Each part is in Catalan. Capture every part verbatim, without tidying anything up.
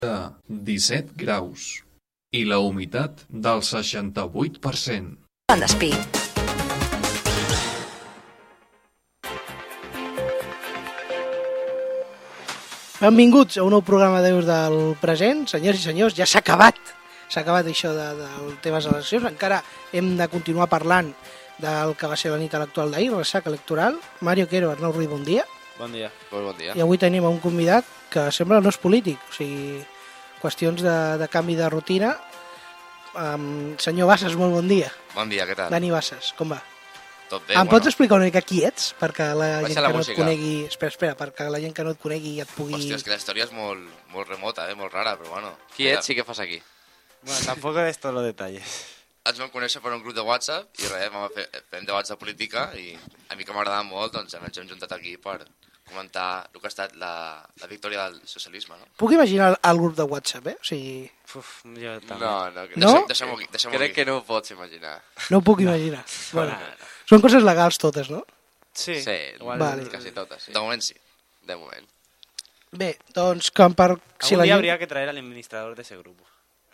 de disset graus i la humitat del seixanta-vuit per cent. Bon despí. Benvinguts a un nou programa d'Eus del present. Senyors i senyors, ja s'ha acabat. S'ha acabat això de, del temes de les eleccions. Encara hem de continuar parlant del que va ser la nit electoral d'ahir, el ressac electoral. Mario Quero, Arnau Ruiz, bon dia. Bon dia. Molt bon dia. I avui tenim un convidat que sembla no és polític, o sigui, qüestions de, de canvi de rutina. Um, senyor Bassas, molt bon dia. Bon dia, què tal? Dani Bassas, com va? Tot bé, Em bueno. pots explicar una mica qui ets? Perquè la Baixa gent la que no música. et conegui... Espera, espera, perquè la gent que no et conegui et pugui... Hòstia, és que la història és molt, molt remota, eh? Molt rara, però bueno. Qui ets i què fas aquí? Bueno, tampoco de todos los detalles. Ens vam conèixer per un grup de WhatsApp i res, vam fer, fem debats de política i a mi que m'agradava molt, doncs ens hem juntat aquí per comentar el que ha estat la, la victòria del socialisme, no? Puc imaginar el grup de WhatsApp, eh? O sigui, Uf, jo també. No, no, crec, No? Deixem- Deixem-ho aquí, deixem-ho crec aquí. que no ho pots imaginar. no ho puc imaginar. Bueno, No, no. són coses legals totes, no? Sí, Sí, igual. Vale. quasi totes, sí. De moment sí. De moment. Bé, doncs, com per... Algún la día gent- habría que traer al administrador de ese grupo.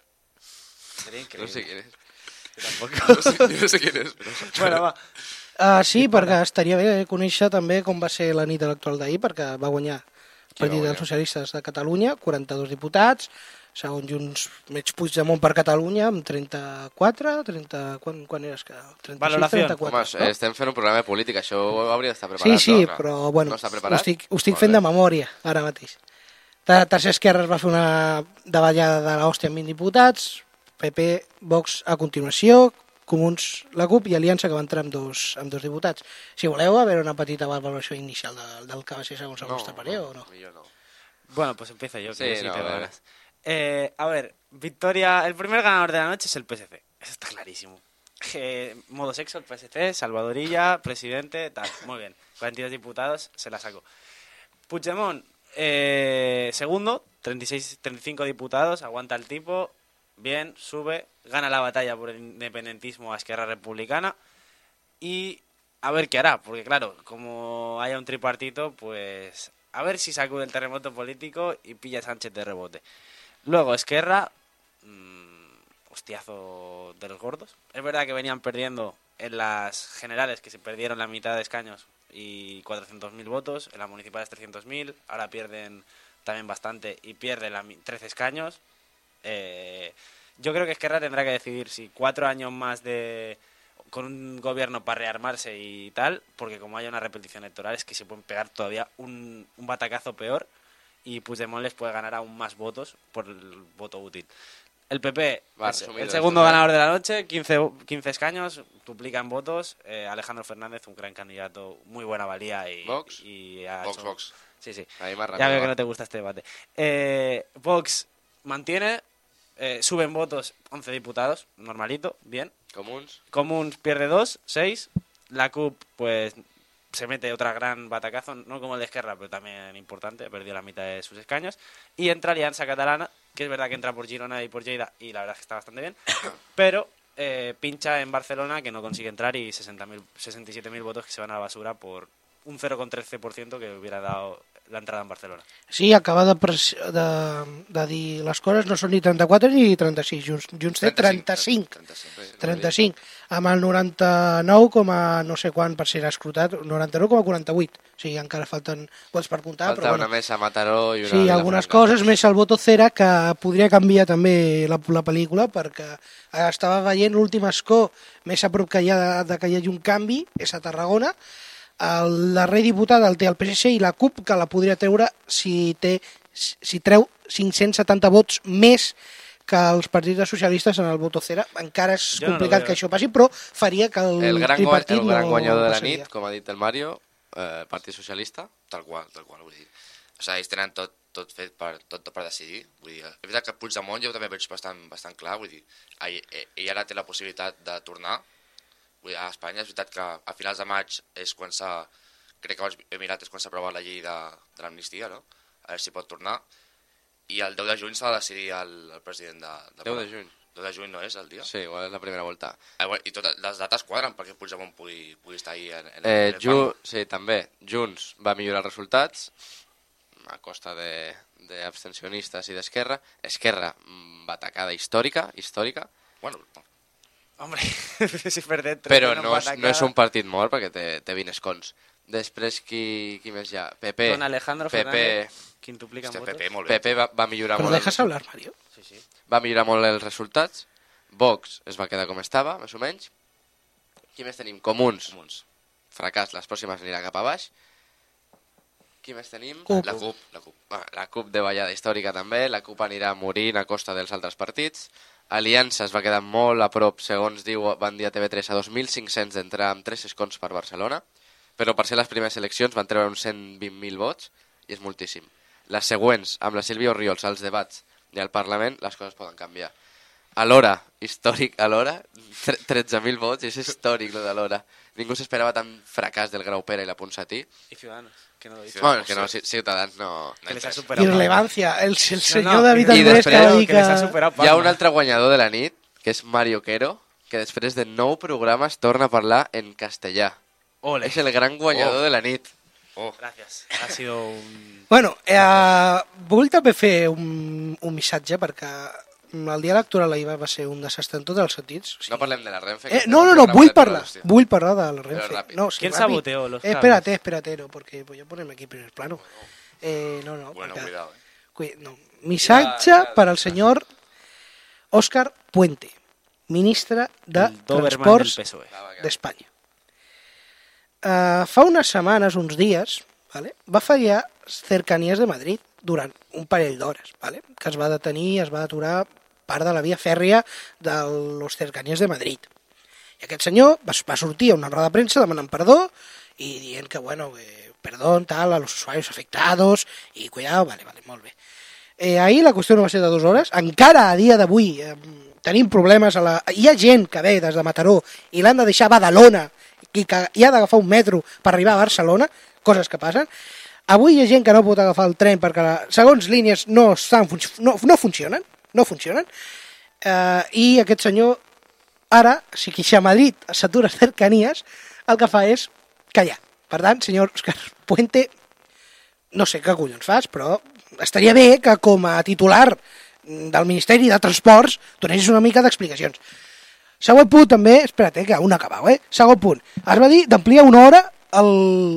Sería increíble. No sé quién és. Yo tampoco. No sé, jo no sé quién és, però... Bueno, va. Uh, sí, perquè estaria bé conèixer també com va ser la nit electoral d'ahir, perquè va guanyar el Partit dels Socialistes de Catalunya, quaranta-dos diputats, segons Junts Mig Puigdemont per Catalunya, amb trenta-quatre, trenta... Quan, quan eres? que trenta-sis, Valoració. trenta-quatre, Home, estem fent un programa de política, això hauria d'estar preparat. Sí, sí, no? però bueno, No està ho preparat? estic, ho estic Molt fent bé. de memòria, ara mateix. De Tercer Esquerra es va fer una davallada de l'hòstia amb vint diputats, P P, Vox a continuació, Comuns, la CUP i Aliança, que va entrar amb dos, amb dos diputats. Si voleu, a veure una petita valoració inicial del, del que va ser segons el vostre parer, o no? Millor no. Bueno, pues empiezo yo, que Sí, sí no, tengo vale. ganas. Eh, a ver, victoria... El primer ganador de la noche es el P S C. Eso está clarísimo. Eh, modo sexo, el P S C, Salvadorilla, presidente, tal. Muy bien. cuarenta y dos diputados, se la sacó. Puigdemont, eh, segundo, treinta y seis, treinta y cinco diputados, aguanta el tipo, bien, sube, gana la batalla por el independentismo a Esquerra Republicana y a ver qué hará, porque claro, como haya un tripartito, pues a ver si sacude el terremoto político y pilla a Sánchez de rebote. Luego, Esquerra, mmm, hostiazo de los gordos. Es verdad que venían perdiendo en las generales, que se perdieron la mitad de escaños y cuatrocientos mil votos, en las municipales trescientos mil, ahora pierden también bastante y pierden la, mi- trece escaños. Eh, yo creo que Esquerra tendrá que decidir si cuatro años más de con un gobierno para rearmarse y tal, porque como haya una repetición electoral es que se pueden pegar todavía un, un batacazo peor y Puigdemont les puede ganar aún más votos por el voto útil. El P P, Va, el, resumido el segundo esto, ¿eh? ganador de la noche, quince, quince escaños, duplica en votos. Eh, Alejandro Fernández, un gran candidato, muy buena valía y, Vox. y ha Vox, hecho- Vox. Sí, sí. Ahí más Ya rápido. veo que va. no te gusta este debate. Eh, Vox mantiene, eh, sube en votos once diputados, normalito, bien. Comuns. Comuns pierde dos, seis. La CUP, pues, se mete otra gran batacazo, no como el de Esquerra, pero también importante, perdió la mitad de sus escaños. Y entra Alianza Catalana, que es verdad que entra por Girona y por Lleida, y la verdad es que está bastante bien, pero eh, pincha en Barcelona, que no consigue entrar, y sesenta mil, sesenta y siete mil votos que se van a la basura por un cero coma trece por ciento que hubiera dado la entrada en Barcelona. Sí, acaba de, pres- de, de dir les coses, no són ni trenta-quatre ni trenta-sis, Junts, Junts té trenta-cinc. trenta-cinc. trenta-cinc, amb el noranta-nou, coma no sé quan per ser escrutat, noranta-nou coma quaranta-vuit, o sigui, encara falten vots per comptar, Falta però una bueno, mesa a Mataró i una... sí, a algunes Vilafranca. coses, més el voto cera, que podria canviar també la, la pel·lícula, perquè estava veient l'últim escó més a prop que hi ha de, de que hi hagi un canvi, és a Tarragona. El darrer diputat el té el P S C i la CUP, que la podria treure si té si treu cinc-cents setanta vots més que els partits socialistes en el voto cera. Encara és Jo no lo complicat veo. que això passi, però faria que el, El gran, guany, tripartit el gran no guanyador de la passaria. nit, com ha dit el Mario, eh, Partit Socialista. Tal qual, tal qual, vull dir. O sigui, ells tenen tot, tot fet per, tot, tot per decidir. Vull dir, és veritat que Puigdemont jo també veig bastant, bastant clar, vull dir, ell, ell ara té la possibilitat de tornar. Vull dir, a Espanya és veritat que a finals de maig és quan s'ha, crec que als Emirats és quan s'ha aprovat la llei de, de l'amnistia, no? A veure si pot tornar. I el deu de juny s'ha de decidir el, el president de... de deu de juny. deu de juny no és el dia? Sí, igual és la primera volta. Ah, bueno, I totes les dates quadren perquè Puigdemont pugui, pugui estar ahí en, en, Eh, en el Ju banc. sí, també. Junts va millorar els resultats. a costa de, de abstencionistes i d'Esquerra. Esquerra, mm, batacada històrica, històrica, Bueno, Hombre, si per dentro... però tenen no és, patacada. no és un partit mort perquè té, té vint escons. Després, qui, qui més hi ha? P P. Don Alejandro P P, Fernández, quintuplica en hòstia, votos. P P, molt bé. P P va, va millorar Però molt. dejas els, hablar, Mario. Sí, sí. va millorar molt els resultats. Vox es va quedar com estava, més o menys. Qui més tenim? Comuns. Comuns. Fracàs, les pròximes anirà cap a baix. Qui més tenim? CUP. La CUP, la CUP. Ah, la CUP de ballada històrica també. La CUP anirà morint a costa dels altres partits. Aliança es va quedar molt a prop, segons diu, van dir a T V tres, a dos mil cinc-cents d'entrar amb tres escons per Barcelona, però per ser les primeres eleccions van treure uns cent vint mil vots, i és moltíssim. Les següents, amb la Sílvia Orriols, als debats i al Parlament, les coses poden canviar. Alhora, històric, alhora, tretze mil vots, i és històric, lo d'Alhora. Ningú s'esperava tant fracàs del Grau Pera i la Ponsatí. Y Ciudadanos, que no lo he dicho. Bueno, que no, Ciutadans no... Que les ha superado. Irrelevancia. El, el senyor no, David i Andrés després- que va dir que que... les ha superado Hi ha Palma. un altre guanyador de la nit, que és Mario Quero, que després de nou programes torna a parlar en castellà. Ole. És el gran guanyador Oh. de la nit. Oh, Gracias. Ha sido un... Bueno, eh, vull també fer un, un missatge perquè el dia electoral ahir va ser un desastre en tots els sentits. O sigui, No parlem de la Renfe. eh, que no, tenemos no, no, programa vull de parlar, hostia. vull parlar de la Renfe. rápido. No, sí, ¿Quién rápido. saboteó los Eh, cables? espérate, espérate, no, porque voy a ponerme aquí en primer plano. Eh, no, no, bueno, perquè- cuidado. Eh. Cui- no. Missatge Ya, ya. para el señor Óscar Puente, ministre de El Doberman del Transports P S O E. Va, va, que- d'Espanya. Uh, fa unes setmanes, uns dies, vale, va fallar cercanies de Madrid durant un parell d'hores, vale, que es va detenir, es va aturar part de la via fèrria de los cercanies de Madrid. I aquest senyor va, va sortir a una roda de premsa demanant perdó i dient que, bueno, eh, perdó, tal, a los usuarios afectados i cuidado, vale, vale, molt bé. Eh, ahir la qüestió no va ser de dues hores, encara a dia d'avui eh, tenim problemes, a la... hi ha gent que ve des de Mataró i l'han de deixar a Badalona i que hi ha d'agafar un metro per arribar a Barcelona, coses que passen. Avui hi ha gent que no pot agafar el tren perquè la... segons línies no, estan fun... no, no funcionen, no funcionen, eh, i aquest senyor ara, si que si a Madrid s'atura cercanies, el que fa és callar. Per tant, senyor Òscar Puente, no sé què collons fas, però estaria bé que com a titular del Ministeri de Transports donessis una mica d'explicacions. Següent punt també, espera't, eh, que un ha acabat, eh? Segon punt, es va dir d'ampliar una hora el,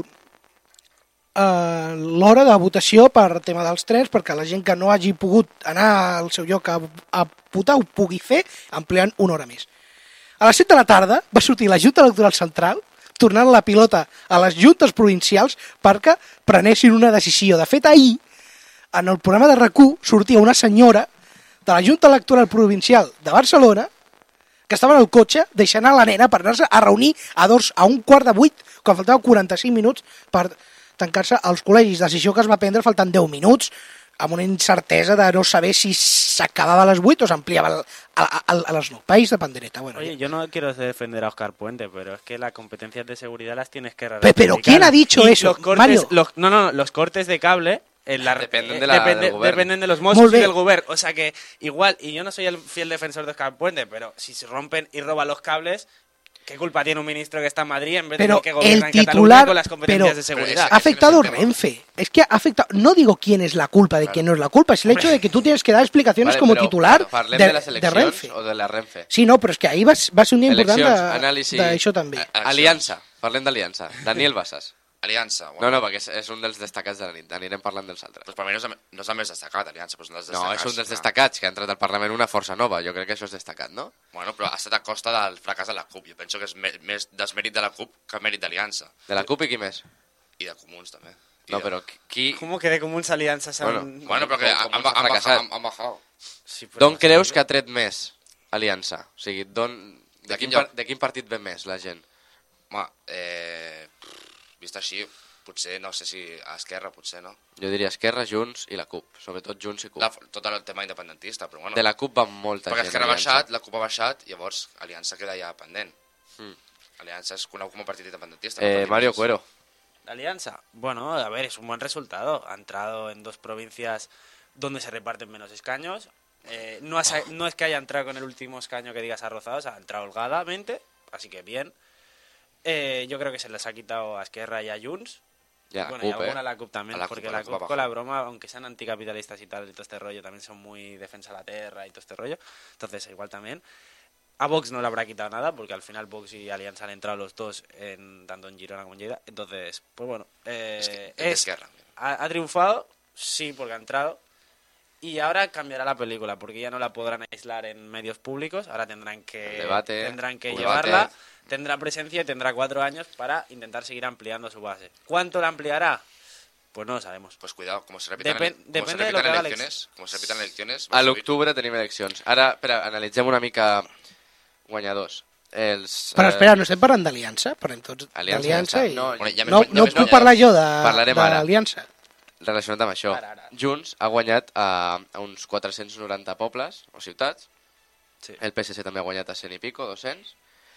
eh, l'hora de votació per tema dels trens perquè la gent que no hagi pogut anar al seu lloc a, a votar ho pugui fer ampliant una hora més. A les set de la tarda va sortir la Junta Electoral Central tornant la pilota a les juntes provincials perquè prenessin una decisió. De fet, ahir, en el programa de R A C U, sortia una senyora de la Junta Electoral Provincial de Barcelona que estava en el cotxe deixant a la nena per anar-se a reunir a, dos, a un quart de vuit, quan faltaven quaranta-cinc minuts per tancar-se als col·legis. Decisió que es va prendre faltant deu minuts, amb una incertesa de no saber si s'acabava a les vuit o s'ampliava a, a, a, a les nou. País de pandereta. Bueno, Oye, yo no quiero defender a Oscar Puente, pero es que las competencias de seguridad las tienes que Pe- pero ratificar. ¿quién ha dicho Y eso, los cortes, Mario? los- no, no, los cortes de cable en la, Dependen eh, de la- depende- del govern. dependen de los Molt Mossos y bé. del gobierno. O sea que igual, y yo no soy el fiel defensor de Oscar Puente, pero si se rompen y roban los cables, ¿qué culpa tiene un ministro que está en Madrid en vez Pero de que gobierna el en Cataluña titular- con las competencias pero- de seguridad? pero ha ese no afectado es el tema. Renfe. Es que ha afectado. No digo quién es la culpa de quién no es la culpa, es el hecho de que tú tienes que dar explicaciones Vale, como però titular parlem de, de les de eleccions Renfe. o de la Renfe? Sí, no, però és que ahir va, va ser un dia important Eleccions, de- anàlisi... d'això també. A- Aliança, parlem d'Aliança. Daniel Bassas. Aliança. No, Bueno, no, perquè és, és un dels destacats de la nit. Anirem parlant dels altres. Pues per mi no és, el- no és el més destacat, Aliança, però és un dels No, destacats. és un dels clar. destacats que ha entrat al Parlament una força nova. Jo crec que això és destacat, no? Bueno, però ha estat a costa del fracàs de la CUP. Jo penso que és me- més desmèrit de la CUP que mèrit d'Aliança. De la CUP i qui més? I de Comuns, també. I No, de- però qui... ¿Cómo que de comuns alianzas han... Bueno, Bueno, però que Com- han, com han, han, fracassat. han, han bajado. Sí, però D'on no creus sé. que ha tret més Aliança? O sigui, d'on... De, De quin quin lloc? par... de quin partit ve més la gent? Home, eh, vist així, potser, no sé si a Esquerra, potser, no? Jo diria Esquerra, Junts i la CUP. Sobretot Junts i CUP. La, tot el tema independentista, però bueno. De la CUP va molta perquè gent. Esquerra ha Aliança. baixat, la CUP ha baixat, llavors Aliança queda ja pendent. Mm. Aliança es conegut com a partit independentista. Eh, no Mario partidistes. Cuero. La Alianza, bueno, a ver, es un buen resultado. Ha entrado en dos provincias donde se reparten menos escaños. Eh, no, ha sa- no es que haya entrado con el último escaño que digas arrozado, o sea, ha entrado holgadamente, así que bien. Eh, yo creo que se les ha quitado a Esquerra y a Junts. Y a la bueno, CUP, y alguna eh. a la CUP también, A la porque CUP, a la la CUP CUP abajo. con la broma, aunque sean anticapitalistas y tal, y todo este rollo, también son muy defensa de la tierra y todo este rollo. Entonces, igual también. A Vox no le habrá quitado nada, porque al final Vox y Alianza han entrado los dos, en, tanto en Girona como en Lleida. Entonces, pues bueno, eh, Es que- es es- de Esquerra. ha, ha triunfado, sí, porque ha entrado. Y ahora cambiará la película, porque ya no la podrán aislar en medios públicos. Ahora tendrán que, El debate, tendrán que el llevarla, debate. tendrá presencia y tendrá cuatro años para intentar seguir ampliando su base. ¿Cuánto la ampliará? Pues no lo sabemos. Pues cuidado, como se repitan, Depen- como depende se de lo repitan que haga elecciones, como se repitan elecciones, A vas a oír- l'octubre tenim eleccions. Ara, espera, analitzem una mica guanyadors. Els, Però eh, espera, no estem parlant d'Aliança? Parlem tots Aliança, d'Aliança ja està. i... No, Bueno, ja No, més- no ja puc més- parlar jo de Parlarem ara. d'Aliança. relacionat amb això. Ara, ara. Junts ha guanyat a, a uns quatre-cents noranta pobles o ciutats. Sí. El P S C també ha guanyat a cent i pico, dos-cents.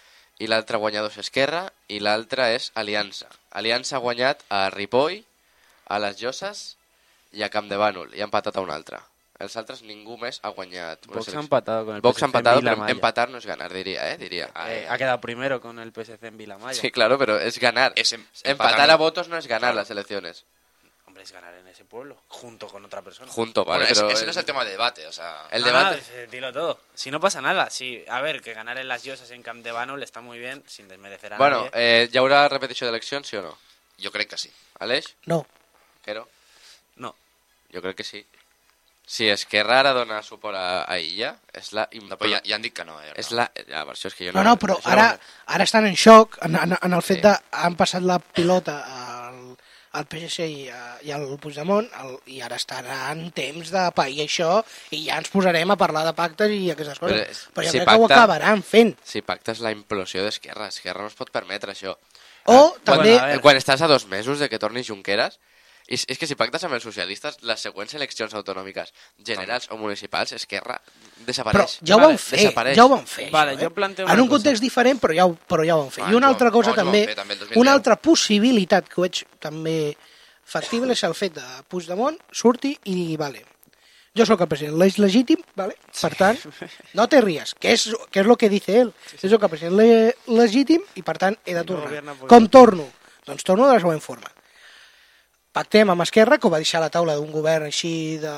I l'altre guanyador és Esquerra i l'altre és Aliança. Aliança ha guanyat a Ripoll, a les Llosses i a Campdevànol i ha empatat a un altre. Els altres ningú més ha guanyat. una Vox ha selecció. empatado con el Vox P S C ha empatado, en pero Vilamalla. empatar no es ganar, diría, ¿eh? Diría. Eh, ha quedado primero con el P S C en Vilamaya. Sí, claro, pero es ganar. Es em- Empatar empatar a no. votos no es ganar Claro. las elecciones. Hombre, es ganar en ese pueblo, junto con otra persona. Junto, vale, Bueno, ese- pero ese no es el tema de debate, o sea... el No, debate... no, eh, dilo todo. Si no pasa nada, sí. A ver, que ganar en las Llosses en Camp de Bànol está muy bien, sin desmerecer a Bueno, nadie. eh, ¿ya habrá repetición de elección, sí o no? Jo crec que sí. Aleix? No. Quero? No. Jo crec que sí. Si Esquerra ara dona suport a, a Illa, és la... No, però ja, ja han dit que no, eh? És no. la... Ja, per això és que jo No, no, però això ara, ara estan en xoc en, en, en el fet Sí. de... Han passat la pilota al, al P S C i, a, i al Puigdemont el, i ara estaran temps de pair això i ja ens posarem a parlar de pactes i aquestes coses. Però, Però, però jo si crec que ho pacta- acabaran fent. Si pactes la implosió d'Esquerra, Esquerra no es pot permetre això. O Ah, també... Bueno, a quan, ver. quan estàs a dos mesos de que torni Junqueras, i és, és que si pactes amb els socialistes, les següents eleccions autonòmiques, generals o municipals, Esquerra Però desapareix. ja ho Vale, van fer, desapareix. ja ho van fer. Vale, això, jo eh? planteo En una un context diferent, però ja, ho, però ja ho van fer. Ah, I una jo- altra cosa no, jo ho també, vam fer també el dos mil una deu. altra possibilitat que ho veig també factible és el fet de Puigdemont surti i digui, vale, jo sóc el president, és legítim, vale? Per tant, no te ries, que és, que és el que dice ell. Jo sóc el president le, legítim i per tant he de no tornar. gobierna porque Com no torno? Doncs torno de la següent forma. Pactem amb Esquerra, que ho va deixar a la taula d'un govern així de...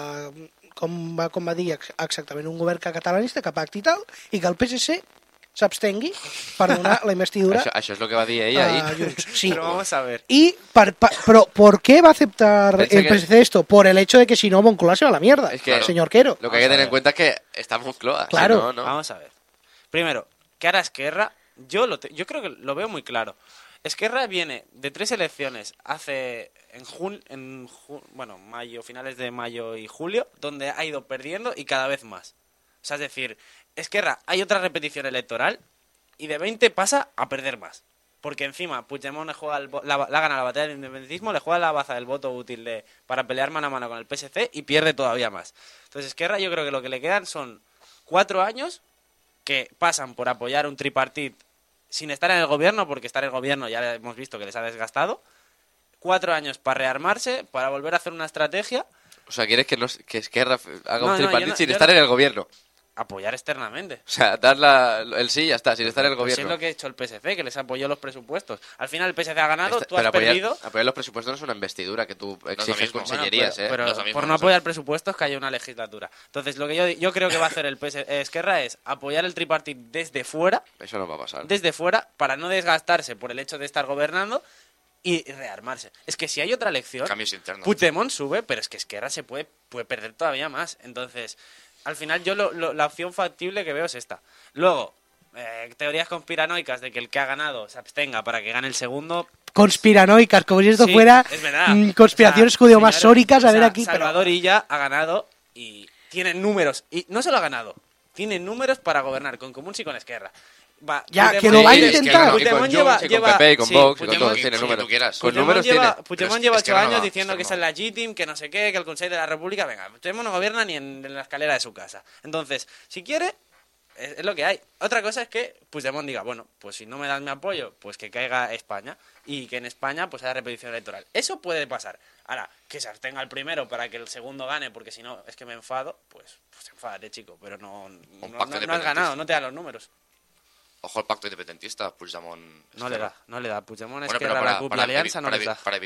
Com va, com va dir ex- exactament, un govern que catalanista, que pacti i tal, i que el P S C s'abstengui per donar la investidura Això, això és el que va dir ella a ahir. Junts. Sí. Pero vamos a ver. Y par- pa- pero ¿por qué va a aceptar Pensé el que- P S C esto? Por el hecho de que si no Moncloa se va a la mierda, Es que- señor Quero. Lo que hay que Vamos a tener en ver. cuenta es que está Moncloa. Claro. Si no, no. Vamos a ver. Primero, ¿qué hará Esquerra? Yo, lo te- yo creo que lo veo muy claro. Esquerra viene de tres elecciones hace en jun, en ju- bueno, mayo, finales de mayo y julio, donde ha ido perdiendo y cada vez más. O sea, es decir, Esquerra, hay otra repetición electoral y de veinte pasa a perder más. Porque encima Puigdemont le juega el vo- la, la gana la batalla del independentismo, le juega la baza del voto útil de, para pelear mano a mano con el P S C y pierde todavía más. Entonces Esquerra yo creo que lo que le quedan son cuatro años que pasan por apoyar un tripartit sin estar en el gobierno, porque estar en el gobierno ya hemos visto que les ha desgastado. Cuatro años para rearmarse, para volver a hacer una estrategia, O sea, quieres que, no, que Esquerra haga No, un no, tripartit yo no- sin yo estar no- en el gobierno. apoyar externamente. O sea, dar la- el sí y ya está, sin estar en el Pues es gobierno. lo que ha hecho el P S C, que les apoyó los presupuestos. Al final el P S C ha ganado, Este- tú has pero apoyar, perdido. apoyar los presupuestos no es una investidura que tú exiges mismo. consellerías, Bueno, ¿eh? pero, No es lo mismo, por no no sé. apoyar presupuestos que haya una legislatura. Entonces, lo que yo, yo creo que va a hacer el P S C, eh, Esquerra es apoyar el tripartit desde fuera, Eso no va a pasar. desde fuera, para no desgastarse por el hecho de estar gobernando y rearmarse. Es que si hay otra elección, Cambios internos. Puigdemont sube, pero es que Esquerra se puede, puede perder todavía más. Entonces, al final yo lo- lo- la opción factible que veo es esta. Luego, eh, teorías conspiranoicas de que el que ha ganado se abstenga para que gane el segundo. Conspiranoicas, como si esto Sí, fuera es verdad. mm, conspiraciones O sea, judeo-masónicas, a señores, ver o sea, aquí. Pero, Salvador Illa ha ganado y tiene números. Y no solo ha ganado, tiene números para gobernar con Comuns y con Esquerra. Va, Ya, Puigdemont- que lo va a Sí, es que intentar. no, Y con Puigdemont Junts, lleva, y con lleva- P P, y con sí, Vox, y con Puigdemont- todos, tiene sí, números. tú quieras. Con Puigdemont números lleva, tiene. Puigdemont Pero es- lleva es que ocho no, no años va, diciendo es que que es el no. legítim, que no sé qué, que el Consejo de la República, venga, Puigdemont no gobierna ni en, en la escalera de su casa. Entonces, si quiere, es, es lo que hay. Otra cosa es que Puigdemont diga, bueno, pues si no me das mi apoyo, pues que caiga España y que en España pues haya repetición electoral. Eso puede pasar. Ahora, que se abstenga el primero para que el segundo gane, porque si no es que me enfado, pues, pues enfádate, chico, pero no, no, no- pacto no has independentista. ganado, no te da los números. Ojo al pacto independentista, Puigdemont... No le da, no le da. Puigdemont, Bueno, Esquerra, pero la para, CUP y para, Alianza evi- no para les evi- da. para evitar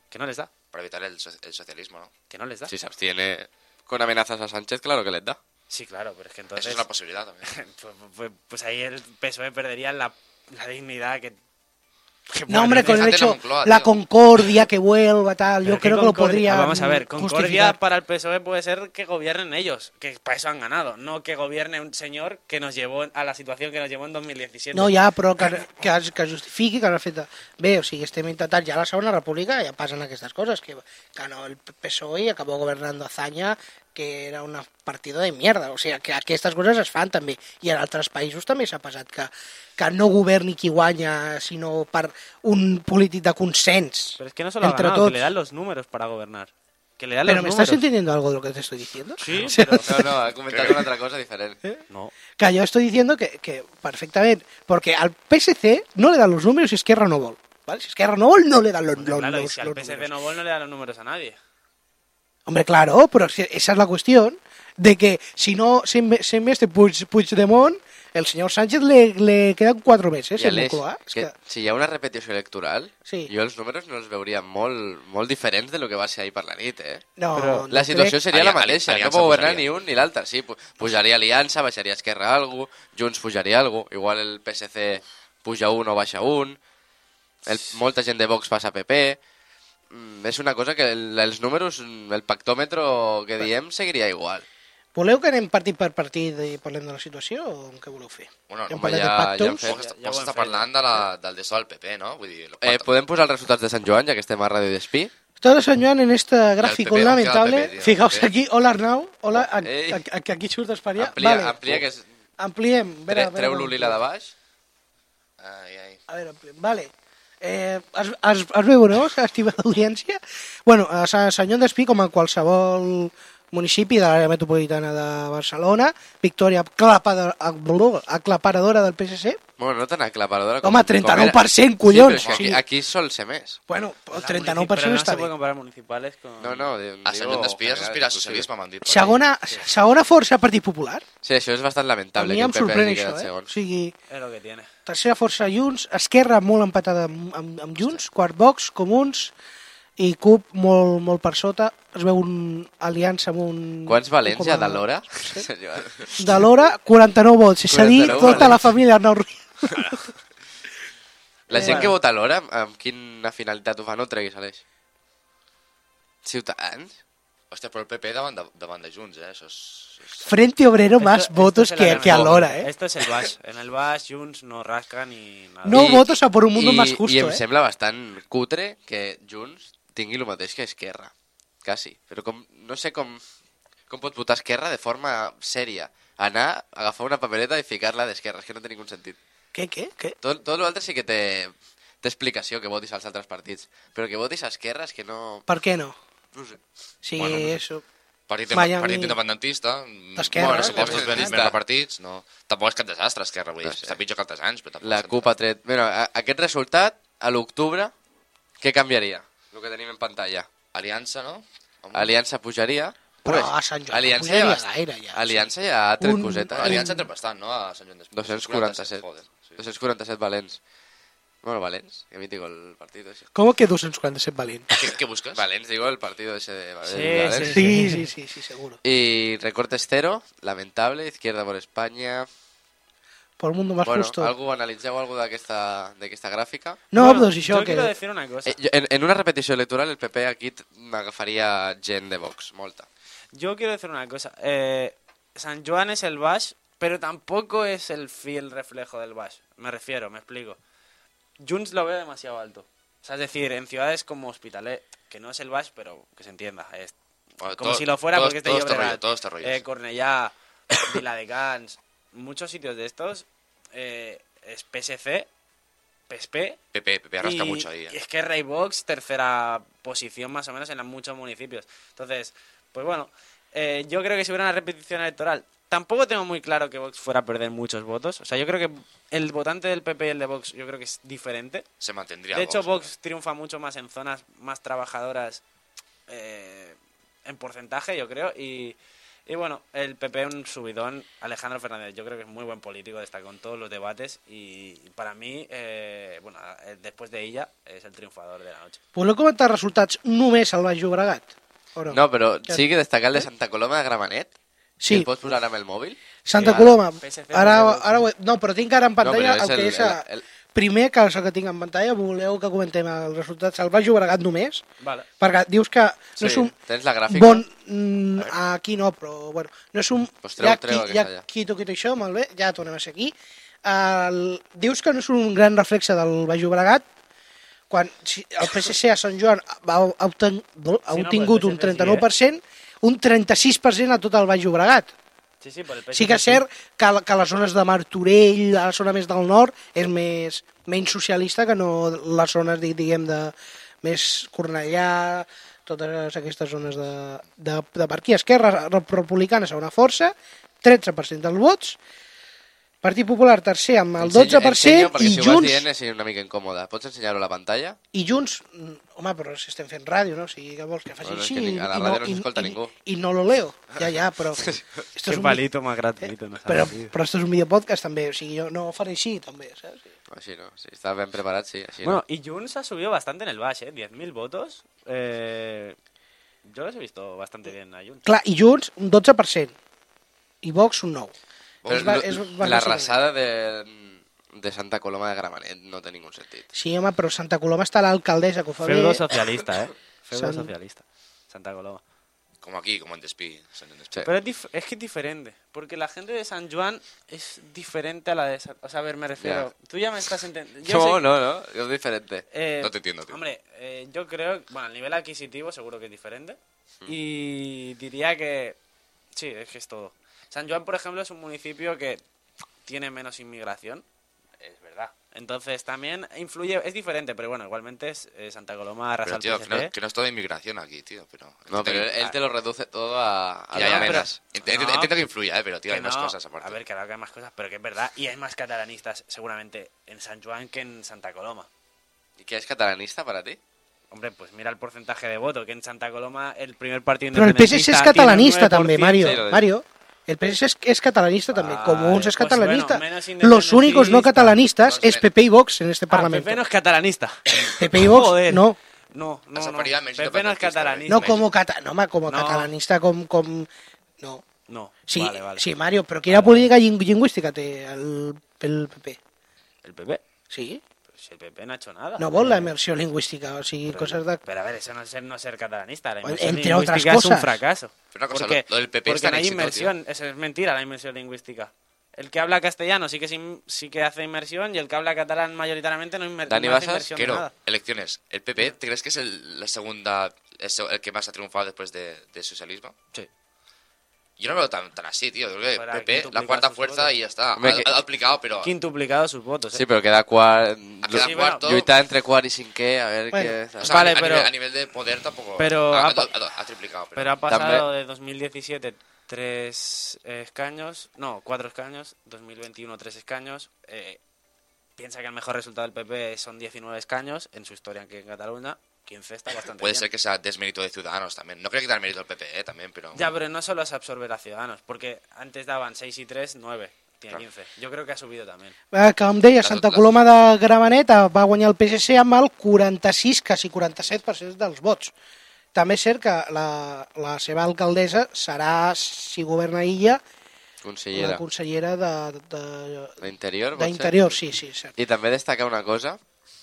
Que no les da, para evitar el, so- el socialismo, ¿no? que no les da. Si se abstiene con amenazas a Sánchez, claro que les da. Sí, claro, pero es que entonces... Eso es una posibilidad también. pues, pues- pues ahí el P S O E perdería la, la dignidad que... que No, hombre, con el fíjate la hecho, Moncloa, la tío. concordia que vuelva, tal, Pero yo ¿qué creo que lo concordia? podría Ah, vamos a ver, concordia justificar. para el P S O E puede ser que gobiernen ellos, que para eso han ganado, no que gobierne un señor que nos llevó a la situación que nos llevó en dos mil diecisiete. No, ja, però que, que, es- que justifiqui que han fet... Bé, o sigui, estem intentant ja a la segona república, ja passen aquestes coses, que ganó el P S O E y acabó gobernando Azaña, que era un partido de mierda, o sigui, que aquestes coses es fan també, i en altres països també s'ha passat que, que no governi qui guanya, sinó per un polític de consens. Pero es que no solo ha entre ganado, todos. que le dan los números para gobernar. Que le dan Pero los ¿me números. estás entendiendo algo de lo que te estoy diciendo? Sí, O sea, pero... No, no, ha comentado una otra cosa diferente. No. que yo estoy diciendo que, que perfectamente, porque al P S C no le dan los números si Esquerra no vol, ¿vale? Si Esquerra no vol, no le dan los, los, Claro, y los- si al los P S C números. no vol no le dan los números a nadie. Hombre, claro, pero si- esa es la cuestión, de que si no se, inve- se investe Puig, Puigdemont, el señor Sánchez le, le quedan cuatro meses I en Aleix, Moncloa. És que que, si hi ha una repetició electoral, Sí. jo els números no els veuria molt, molt diferents de lo que va ser ahir per la nit, eh? no, Però no La situació crec. seria la Ali- mateixa, no Aliança pot governar pujaria. ni un ni l'altre, sí, pu- pujaria Aliança, baixaria Esquerra algo, Junts pujaria algo, igual el P S C puja un o baixa un, el, molta gent de Vox passa a P P, mm, és una cosa que el, els números, el pactòmetre que diem seguiria igual. Voleu que anem partit per partit i parlem de la situació o què voleu fer? Bueno, Hem home, parlat ja- de ja pactos? hem fet. Vox, Ja- ja Vox ho hem està fet, parlant de la, del desto del P P, no? Vull dir, Eh, podem posar els resultats de Sant Joan, ja que estem a Ràdio Despí? Todo San Joan en este gráfico P P, lamentable. queda el P P, tío, Fijaos el P P. aquí, hola Arnau, hola, a- Ei. a- a- que aquí surt España. Amplia, Vale, amplia que és... ampliem. Vera, Tre, vera, treu vera, l'olila de baix. Ai, ai. A veure, ampliem. Vale. Eh, es, es, es veu, no, estimada audiència? Bueno, a Sant Sant Joan d'Espí, com a qualsevol municipi de l'àrea metropolitana de Barcelona, victòria aclapadora, aclaparadora del P S C. Bueno, no tan aclaparadora Home, trenta-nou per cent, collons, Sí, però és que sí. aquí, aquí sol ser més. Bueno, el La trenta-nou munici- per cent pero no està se puede bé. comparar municipales con... No, no, diu- A Sant digo Joan d'Espí es general, aspira a inclusive. socialisme, m'han dit. per Segona, segona força Partit Popular. Sí, això és bastant A lamentable. mi que em el P P sorprèn hagi això, quedat eh? segon. O sigui, Es lo que tiene. tercera força Junts, Esquerra molt empatada amb, amb, amb Junts, quart Vox, Comuns i C U P molt, molt per sota. Es veu un aliança amb un... Quants valents hi ha com a- de l'hora? De l'hora, quaranta-nou vots. És a dir, quaranta-nou tota la valents. família Arnau Ruiz. La gent Bueno. que vota a l'hora, amb quina finalitat ho fa? No ho treguis, Aleix. Ciutadans? Hòstia, però el P P davant de, davant de Junts, eh? Això és... és... Frente Obrero más Esto- votos esto es que, el que a Alemán. l'hora, eh? Esto es el Bash. En el Bash, Junts no rasca ni nada. No votos a por un mundo más justo, I em eh? sembla bastant cutre que Junts tingui el mateix que Esquerra. Quasi. Però com, no sé com, com pot votar Esquerra de forma sèria. Anar, agafar una papereta i ficar-la d'Esquerra. És que no té ningú sentit. Què, què, què? Tot, tot l'altre sí que té, té explicació que votis als altres partits. Però que votis a Esquerra és que no... Per què no? No ho sé. Sí, Bueno, eso. Partit, Miami. partit independentista, D'Esquerra, bueno, eh? pressupostos ben, Independentista. ben repartits, no. Tampoc és cap desastre, Esquerra, vull dir, No sé. està pitjor que altres anys, però tampoc... La és C U P ha tret... Bueno, a, aquest resultat, a l'octubre, què canviaria? El que tenim en pantalla. Aliança, no? Home, Aliança pujaria... Però Pues, a Sant Joan no Aliança pujaria ja, gaire, ja. Aliança ja ha tret Un- cosetes. Aliança entra bastant, no? A Sant Joan d'Espí. dos-cents quaranta-set. Joder, sí. dos-cents quaranta-set valents. Bueno, valents, que mítico el partido ese. ¿Cómo que doscientos cuarenta y seis valent? Què, què busques? Valents, digo, el partido ese de Valents. Sí, Valents. Sí, sí, sí, sí, seguro. Y recortes cero, lamentable, Izquierda por España... Por un mundo más bueno, justo. algo, analitzeu algo d'aquesta d'aquesta gràfica? No, Bueno, doncs això yo que... quiero decir una cosa. Eh, jo- en, en una repetició electoral el P P aquí t- m'agafaria gent de Vox, molta. Yo quiero decir una cosa. Eh, San Joan es el Bash, pero tampoco es el fiel reflejo del Bash. Me refiero, me explico. Junts lo veo demasiado alto. O sea, es decir, en ciudades como Hospitalet, que no es el Bash, pero que se entienda. Es Bueno, como todo- si lo fuera todo- porque es de todo este Llobregat, rollo, todo este rollo. eh, Cornellá, Viladecans, muchos sitios de estos, eh, es P S C, P S P, P P, P P arrasca y, mucho ahí. y eh. es que Rey Vox, tercera posición más o menos en la- muchos municipios. Entonces, pues bueno, eh, yo creo que si hubiera una repetición electoral, tampoco tengo muy claro que Vox fuera a perder muchos votos. O sea, yo creo que el votante del P P y el de Vox, yo creo que es diferente. Se mantendría De hecho, Vox, Vox triunfa mucho más en zonas más trabajadoras eh, en porcentaje, yo creo. Y, Y bueno, el P P un subidón. Alejandro Fernández, yo creo que es muy buen político, destacó en todos los debates y para mí, eh, bueno, eh, después de ella, es el triunfador de la noche. Voleu comentar resultats només al Baix Llobregat? O no? No, però Ja- sí que destacar el de Santa Coloma de Gramenet. Sí. El pots posar amb el mòbil? Santa Sí, Coloma. P S C Ara, no sé, ara, ho he- no, però tinc ara en pantalla No, però és el que el- és... a- el- el- Primer, que és el que tinc en pantalla, voleu que comentem els resultats al Baix Llobregat només? Vale. Perquè dius que no Sí, és un tens la gràfica? bon... Mm, aquí no, però bueno, no és un... Pues treu, ja, treu qui- aquesta ja ja. quito, quito això, molt bé, ja tornem a ser aquí. El, dius que no és un gran reflexe del Baix Llobregat, quan si el P S C a Sant Joan va, ha, obten, ha Sí, no, obtingut però un el P S C sí, trenta-nou per cent, un trenta-sis per cent a tot el Baix Llobregat. Sí, sí, por el P S C Sí que és cert que, la- que les zones de Martorell, la zona més del nord, és més menys socialista que no les zones, di- diguem, de més Cornellà, totes aquestes zones de, de, de per aquí. Esquerra Republicana segona força, tretze per cent dels vots, Partit Popular tercer amb el dotze per cent Ensenya, perquè i si ho vas Junts, dient és una mica incòmode. Pots ensenyar-ho a la pantalla? i Junts, mm, home, però si estem fent ràdio, no? O sigui, què vols que faci Bueno, és així? que ni- i- a la i ràdio no i- s'escolta i- ningú. I no lo leo, ja, ja, però... Esto Qué és un, palito más gratuito. No però, sabes, tío. però esto és un videopodcast també, o sigui, jo no ho faré així també, saps? Així no, si està ben preparat, sí. Així Bueno, no. y Junts ha subido bastante en el Baix, ¿eh? diez mil votos. Eh, yo los he visto bastante bien a Junts. Clar, i Junts un dotze per cent, i Vox un nou. Però és ba- lo- és la bàsicament. arrasada de, de Santa Coloma de Gramenet no té ningú sentit. Sí, home, però Santa Coloma està l'alcaldessa, que ho fa bé. Feudo socialista, ¿eh? Feudo San- socialista. Santa Coloma. Como aquí, como en Despí. Son en Despí. Sí. Pero es, dif- es que es diferente, porque la gente de San Juan es diferente a la de San... O sea, a ver, me refiero... Tú ya me estás entendiendo... No, no, no, es diferente. Eh, No te entiendo, tío. Hombre, eh, yo creo... Bueno, el nivel adquisitivo seguro que es diferente. Y diría que... Sí, es que es todo. San Juan, por ejemplo, es un municipio que tiene menos inmigración. Es verdad. Entonces también influye... Es diferente, pero bueno, igualmente es, eh, Santa Coloma arrasa Pero, al tío, P que S C. no, que no es toda inmigración aquí, tío. Pero No, pero él, él te lo reduce todo a, a Ya, las ya, menas. pero- Entiendo, No. entiendo que influya, eh, pero, tío, Que hay más no. cosas aparte. A ver, claro que hay más cosas, pero que es verdad. Y hay más catalanistas seguramente en San Juan que en Santa Coloma. ¿Y qué es catalanista para ti? Hombre, pues mira el porcentaje de voto, que en Santa Coloma el primer partido Però el P S C independentista és tiene un catalanista nueve por també, ciento. Mario. Sí, lo de- Mario, el P S C és, és catalanista també, Vale, com uns és pues catalanista. bueno, menos Los únicos no independentistas. catalanistas Los es men- P P y Vox en este Ah, parlamento. Pepe no es catalanista. P P y Vox, Joder. no. No, no, Has no. aparido a Messi Pepe no es independentista, catalanista. No como, cata no, home, como No. catalanista, com, com... No. No, Sí, vale, vale. sí, Mario, però quina política lling- lingüística té el, el P P? ¿El Pepe? Sí? Pues si el Pepe no ha hecho nada. No vol la Eh, immersió lingüística, o sigui, pero- coses de... Pero a ver, eso no es ser, no ser catalanista. La Entre inmersión otras lingüística es un cosas. fracaso. Pero una cosa, porque, lo- lo del P P porque está en no hay éxito, inmersión. Eso es mentira, la inmersión lingüística. El que habla castellano sí que, sí, sí que hace inmersión y el que habla catalán mayoritariamente no, inmer Dani no hace Basas, inmersión de Quiero, nada. elecciones. ¿El P P, ¿te crees que es el, la segunda, es el que más ha triunfado después de, de socialismo? Sí. Yo no lo veo tan, tan así, tío. Yo creo que Para P P, la quintuplicar cuarta sus fuerza votos. y ya está. Hombre, ha, que- ha aplicado, pero... Quintuplicado sus votos. ¿eh? Sí, pero queda quart... Ha quedado Sí, bueno, cuarto. Lluitar entre quart y cinquè, a ver Bueno, qué... O sea, Vale, a, pero- nivel, a nivel de poder tampoco... pero ha, ha ha- pa- ha- ha triplicado. Pero, Pero ha pasado També- de dos mil diecisiete tres eh, escaños, no, cuatro escaños, dos mil veintiuno tres escaños. Eh, piensa que el mejor resultado del P P son diecinueve escaños en su historia aquí en Cataluña. quince está bastante puede bien. ser que sea desmérito de Ciudadanos también. No creo que dar mérito al P P, eh, también, pero... Ya, pero no solo es absorber a Ciudadanos, porque antes daban seis y tres, nueve. Tiene Claro. quince. Yo creo que ha subido también. Eh, Que em deia, Les- Santa les- Coloma de Gramenet eh, va guanyar el P S C amb el quaranta-sis, quasi quaranta-set per cent dels vots. També és cert que la, la seva alcaldessa serà, si governa illa, la Consellera. consellera de- de- D'interior, pot ser? d'Interior, sí, sí, cert. I també destacar una cosa.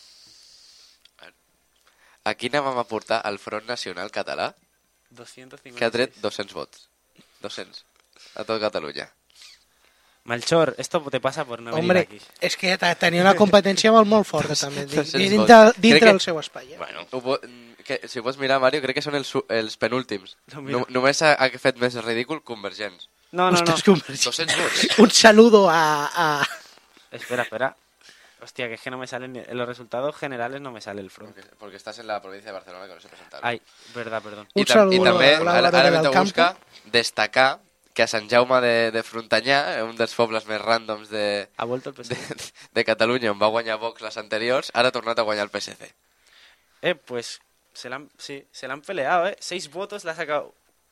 A quina vam aportar al Front Nacional Català, doscientos cincuenta y seis. que ha tret dos-cents vots. dos-cents. A tot Catalunya. Malchor, esto te pasa por no venir Hombre, aquí. és que te- tenia una competència molt, molt forta, també, dos-cents dintre, vots. dintre Crec que- del seu espai. Eh? Bueno, Ho po- que, si ho pots mirar, Mario, crec que són els, su- els penúltims. No, mira. No, només ha, ha fet més ridícul Convergents. No, no, no. Ostres, que un, doscientos votos. un saludo a... a... Espera, espera. Hostia, que es que no me salen... En los resultados generales no me sale el front. Porque, porque estás en la provincia de Barcelona, que no se presentaron. Ay, verdad, perdón. Un I, tam saludo I també, a Laura ara, ara del m'he de Campo. buscar, destacar que a Sant Jaume de, de Frontanyà, un dels pobles més ràndoms de, Ha vuelto el de, P S C. de Catalunya, on va guanyar Vox les anteriors, ara ha tornat a guanyar el P S C. Eh, pues se la han, sí, se la han peleado, ¿eh? Seis votos le ha sacado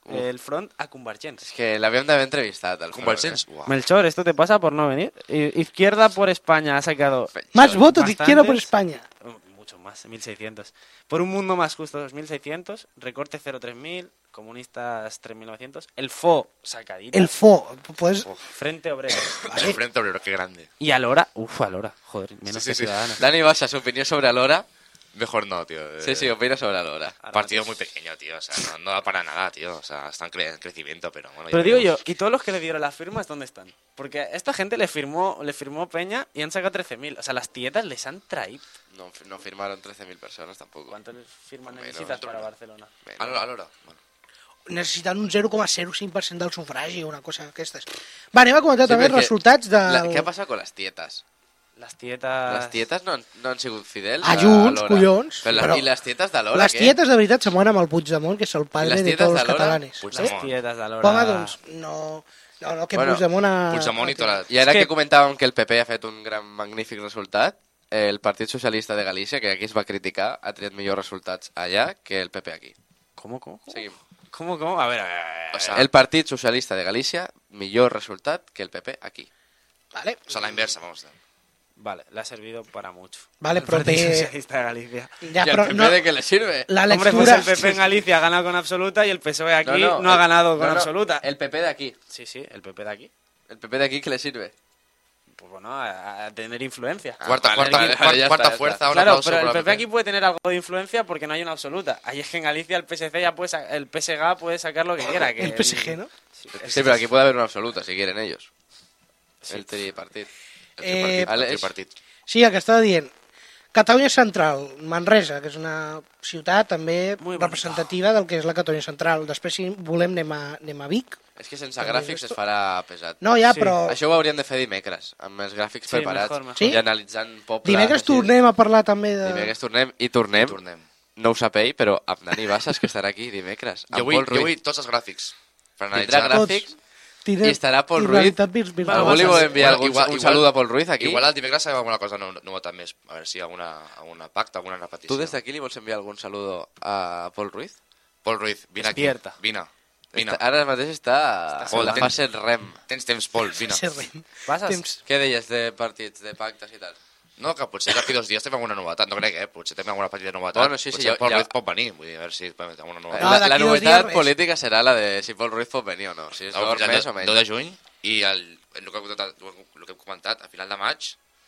el front a Convergents. És que l'havíem d'haver entrevistat. El Convergents. Front, Uah. Melchor, ¿esto te pasa por no venir? I- Izquierda por España ha sacado Más votos de bastantes. izquierda por España. Oh, mucho más, mil seiscientos. Por un mundo más justo, dos mil seiscientos. Recorte cero tres mil. Comunistas tres mil novecientos. El F O sacadita. El F O, pues... Frente Obrero. El Frente Obrero, qué grande. Y Alora. Uf, Alora. Joder, menos Sí, que sí, sí. Ciudadanos. Dani Basa, su opinión sobre Alora. Mejor no, tío. Eh, Sí, sí, opina sobre Alora. Partido muy pequeño, tío. O sea, no, no da para nada, tío. O sea, está en cre- en crecimiento, pero bueno. Pero ya digo yo, veremos. ¿y todos los que le dieron las firmas dónde están? Porque a esta gente le firmó, le firmó Peña y han sacado trece mil. O sea, las tietas les han traído. No, no firmaron trece mil persones tampoco. ¿Cuánto les firman Menos, necesitas para menos. Barcelona? Menos. Alora, Alora. Bueno. necessitant un zero coma zero cinc per cent del sufragi o una cosa d'aquestes. Va, anem a comentar Sí, també els perquè resultats de... La, què ha passat con les tietes? Las tietas... Les tietes no han, no han sigut fidels A Junts, Lora. collons, Però, la- però- I les tietes de Lora, Les què? tietes de veritat se mouen amb el Puigdemont, que és el I padre les de tietes tots de els Lora? catalanes. Puigdemont. Las tietas de Alora... Home, doncs, no... No, no, que Bueno, Puigdemont ha... Puigdemont i tota la... I ara És que... que- comentàvem que el P P ha fet un gran, magnífic resultat, el Partit Socialista de Galícia, que aquí es va criticar, ha triat millors resultats allà que el P P aquí. ¿Cómo, cómo? Seguim. ¿Cómo, cómo? A ver, a ver, a ver. O sea, El Partit Socialista de Galícia, millor resultat que el P P aquí. Vale, o sea, la inversa, vamos. Vale, le ha servido para mucho. Vale, El però Partido té... Socialista de Galicia. Ja, ¿Y al però P P no... de qué le sirve? La Hombre, pues lectura... el P P en Galicia ha ganado con absoluta y el P S O E aquí no, ha el- ganado con no, no, absoluta. El P P de aquí. Sí, sí, el P P de aquí. ¿El P P de aquí qué le sirve? Pues bueno, a, a tener influencia. Cuarta, vale, cuarta, vale, cuarta, ya está, cuarta ya está. fuerza, un Claro, aplauso pero el por P la P aquí puede tener algo de influencia porque no hay una absoluta. Ahí es que en Galicia el P S C ya puede sa- el P S G puede sacar lo que quiera. Que El P S G, ¿no? Sí, Sí, pero aquí puede haber una absoluta, si quieren ellos. Sí. El tripartit. Eh, Vale, El és- tripartit. Sí, el que estava dient. Catalunya Central, Manresa, que és una ciutat també Muy bonito. representativa del que és la Catalunya Central. Després, si volem, anem a, anem a Vic. És que sense gràfics es farà pesat. No, ja, Sí. però... Això ho hauríem de fer dimecres, amb els gràfics Sí, preparats mejor, mejor. Sí? i analitzant pobles. Dimecres així. tornem a parlar també de... Dimecres tornem i tornem, Tornem. no ho sap ell, però amb Dani Bassas, que estarà aquí dimecres. Jo Amb vull, Pol jo Ruiz. vull tots els gràfics. Per Tindrà analitzar. gràfics Tira- i estarà Pol i Ruiz. realitat vir- virtual. Algú li vol Igual- enviar algun, igual- un igual- saludo a Pol Ruiz aquí? Igual el dimecres sabem alguna cosa no, novetat més. A veure si hi ha alguna, alguna pacte, alguna repetició. Tu des d'aquí li vols enviar algun saludo a Pol Ruiz? Pol Ruiz, vine Despierta. aquí. Vine. Vine. Està, ara mateix està, Pol, en la tens- fase rem. Tens temps, Pol, vine. Sí, rem. Pasas. Temps. Què deies de partits, de pactes i tal? No, que potser d'aquí dos dies tenim alguna novetat. No crec, eh? Potser tenim alguna petita novetat. Bueno, sí, sí, potser ja- Pol ja- Ruiz pot venir. Vull dir, a veure si tenim alguna novetat. No, la, d'aquí la dos novetat dies res. política serà la de si Pol Ruiz pot venir o no. Si és No, d'or ja més o el menys. deu de juny i el, el, que, hem comentat, el que hem comentat, a final de maig,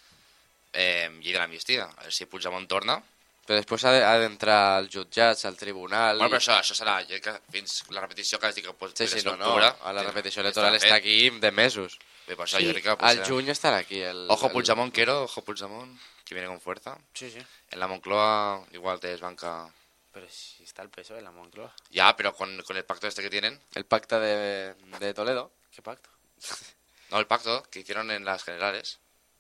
eh, llei de l'amnistia. A veure si Puigdemont torna. Però després ha de- ha d'entrar als jutjats, al tribunal... Bueno, però això, això serà jo crec que fins la repetició que has dit que pot Sí, sí, és no, no, l'octubre. a la que repetició electoral està està fet. aquí de mesos. Bé, per això Sí, jo crec que Al potser... juny estarà aquí. El, Ojo el- Puigdemont, quiero, ojo Puigdemont, que viene con fuerza. Sí, sí. En la Moncloa igual te desbanca... Pero si está el P S O E en la Moncloa. Ya, pero con, con el pacto este que tienen. El pacte de, de Toledo. ¿Qué pacto? No, el pacto que hicieron en las generales.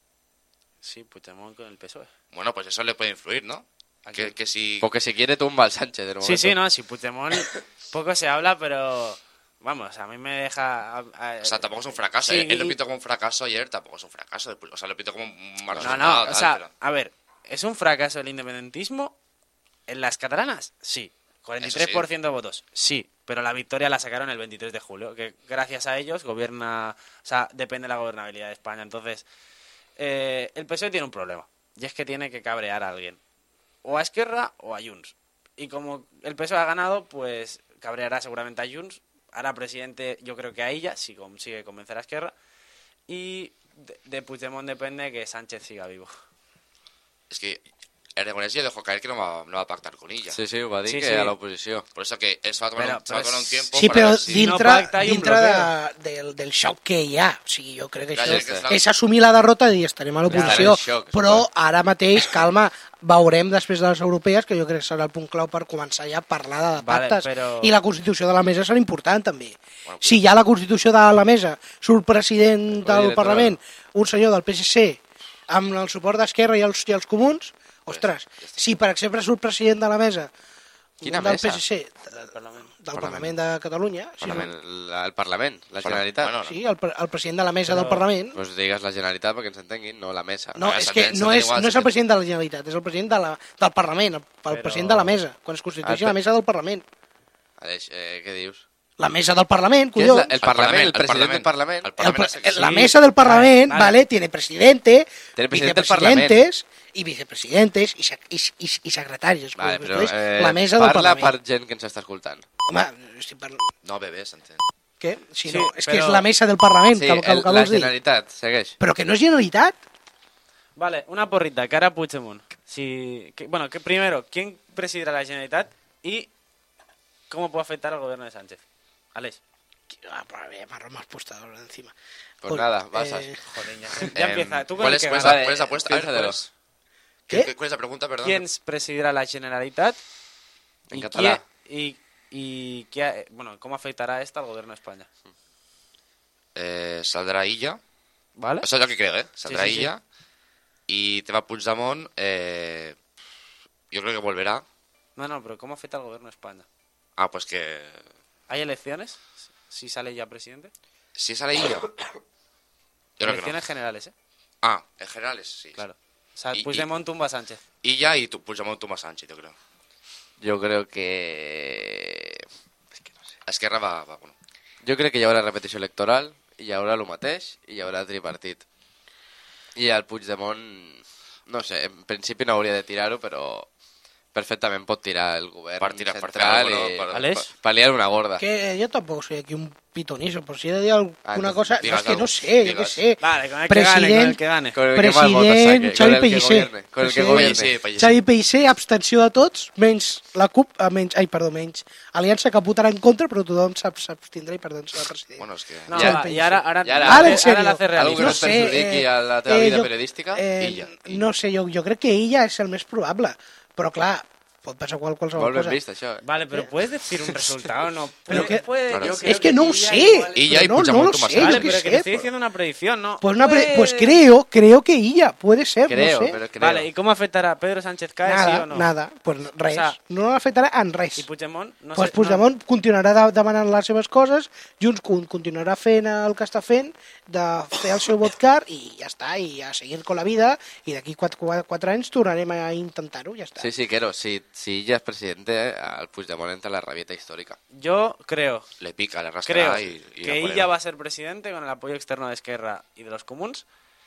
Sí, Puigdemont con el P S O E. Bueno, pues eso le puede influir, ¿no? ¿A Que, quién? que si... Porque si quiere tumba al Sánchez de Sí, sí, no, si Puigdemont poco se habla, pero vamos, a mí me deja... a- a- O sea, tampoco es un fracaso. Sí, Él, él lo y- pintó como un fracaso ayer, tampoco es un fracaso. O sea, lo pintó como un mal No, resultado, no, o tal, sea, pero- a ver, ¿es un fracaso el independentismo en las catalanas? Sí. cuarenta y tres por ciento de votos, sí. Pero la victoria la sacaron el veintitrés de julio, que gracias a ellos gobierna... O sea, depende de la gobernabilidad de España. Entonces, eh, el P S O E tiene un problema. Y es que tiene que cabrear a alguien. O a Esquerra o a Junts. Y como el P S O E ha ganado, pues cabreará seguramente a Junts. Hará presidente, yo creo que a ella, si consigue convencer a Esquerra. Y de, de Puigdemont depende que Sánchez siga vivo. Es que Aragonés ya dejó caer que no va, no va a pactar con ella. Sí, sí, ho va dir Sí, que sí. a l'oposició. Por eso que él se va a tomar, Pero- un, se va a pero tomar un es- tiempo Sí, para però ver si... no dintre, pacta hi ha un dintre de, bloqueo. del, del xoc que hi ha. O sigui, jo crec que Clar, això és que és la- és assumir la derrota i dir estarem a l'oposició. Estar en xoc, Però suposo. ara mateix, calma, veurem després de les europees, que jo crec que serà el punt clau per començar ja a parlar de Vale, pactes. però- I la Constitució de la Mesa serà important, també. Bueno, Si ja la Constitució de la Mesa surt president del electoral. Parlament, un senyor del P S C, amb el suport d'Esquerra i els, i els comuns, ostres, si per exemple surt president de la Mesa Quina del mesa? P S C, Del Parlament. del Parlament de Catalunya, si no- Parlament, la- el Parlament, la Parlament. Generalitat. Bueno, sí, el, pre- el president de la Mesa Però- del Parlament. Pues digues la Generalitat perquè ens entenguin, no la mesa. No, Ah, és s'entén, que no s'entén és, igual, no és el s'entén. president de la Generalitat, és el president de la, del Parlament, el, el Però- president de la Mesa, quan es constitueixi Ah, la Mesa del Parlament. Aleix, eh, què dius? La mesa del Parlament, ¿Qué es collons. la- el Parlament, el el presidente del Parlament. Parlament? El El Parlament pre- es- la sí. mesa del Parlament, Vale, vale, vale. tiene presidente, Tiene presidente del vicepresidentes y vicepresidentes i, sec- i, i, i secretaris. Vale, com però es eh, la mesa del parla Parlament. per gent que ens està escoltant. Home, estic parlant... No, bebé, s'entén. Què? Si Sí, no, és que però- és la mesa del Parlament, Sí, que, que, el, que la vols dir? Generalitat, segueix. Però que no és Generalitat. Vale, una porrita, cara a Puigdemont. Si, que- bueno, que primero, ¿quién presidirá la Generalitat y cómo puede afectar al gobierno de Sánchez? Aleix. Ah, però bé, m'ha m'has puesto ahora encima. Pues nada, basas. Eh, Joder, ya, ya Em, empieza. ¿Tú con ¿Cuál el es, que cuál es gana? la, cuál es la apuesta? A ver, ¿cuál piénsatelo. es? ¿Qué? ¿Qué- ¿Cuál es la pregunta, perdón? ¿Quién presidirá la Generalitat? En y català. quién- Y, y qué- bueno, ¿cómo afectará esto al gobierno de España? Eh, saldrá Illa. ¿Vale? Eso es lo que creo, ¿eh? Saldrá Sí, sí, sí. Illa. Y te va Puigdemont. Eh, yo creo que volverá. No, no, pero ¿cómo afecta al gobierno de España? Ah, pues que... ¿Hay elecciones? Si sale ya presidente. Si sale Illa. Yo creo que no. Elecciones generales, ¿eh? Ah, en generales, sí. Claro. O sea, Y- Puigdemont tumba a Sánchez. Illa y tu, Puigdemont Tomás Sánchez, yo creo. Jo crec que... Esquerra va, va bueno. Jo crec que hi haurà repetició electoral, hi haurà el mateix i hi haurà tripartit. I el Puigdemont, no sé, en principi no hauria de tirar-ho, però perfectament pot tirar el govern Per tirar- per fer central alguna i cosa, per- Aleix? pa- paliar una gorda. que yo tampoco soy aquí un pitonizo, por si he de decir alguna Ah, entonces cosa, no, digas es que no algo, sé, yo qué digas. sé. Vale, con el que gane, con el President, que gane. Con el que más votos president saque, Xavi con el que Pellicer. gobierne, con el que President gobierne. Pellicer, Pellicer. Xavi Pellicer, abstenció de tots, menys la CUP, eh, menys, ai, perdó, menys Aliança, que votarà en contra, però tothom s'ab- s'abstindrà i per tant serà president. Bueno, es que... No, Ya. va, y ahora, ahora, Y ahora- ahora, Ara, en serio. la hace Algo realista. que no es perjudiqui a la teva vida jo- periodística, eh, Illa, No sé, jo, jo crec que ella és el més probable, però clar, pot passar qual, qualsevol Molt ben cosa. vist, això. Eh? Vale, pero ¿puedes decir un resultado? No, Pero puede, que- puede- Claro. yo Es creo Es que no ho Illa sé, igual- Y ya pero hay no, Puigdemont no lo Tomás sé, Sánchez. Vale, yo qué pero que te sé. estoy diciendo una predicción, ¿no? Pues, una pre- Puede- pues creo, creo que ella, puede ser, Creo, no sé. però creo. Vale, ¿y cómo afectará a Pedro Sánchez Cae, sí Nada, o no? nada, pues res. O sea, no l'afectarà en res. Y Puigdemont, no pues sé, Puigdemont continuarà de, demanant les seves coses, Junts con- continuarà fent el que està fent, de fer el seu vot car i ja està, i a seguir con la vida, i d'aquí quatre, quatre, quatre anys tornarem a intentar-ho, ja està. Sí, sí, Quero, si, si ella és presidente, el Puigdemont entra a la rabieta històrica. no. Yo creo, Le pica, le creo rascará y... y que a por ella él. va a ser presidente con el apoyo externo de Esquerra y de los comuns,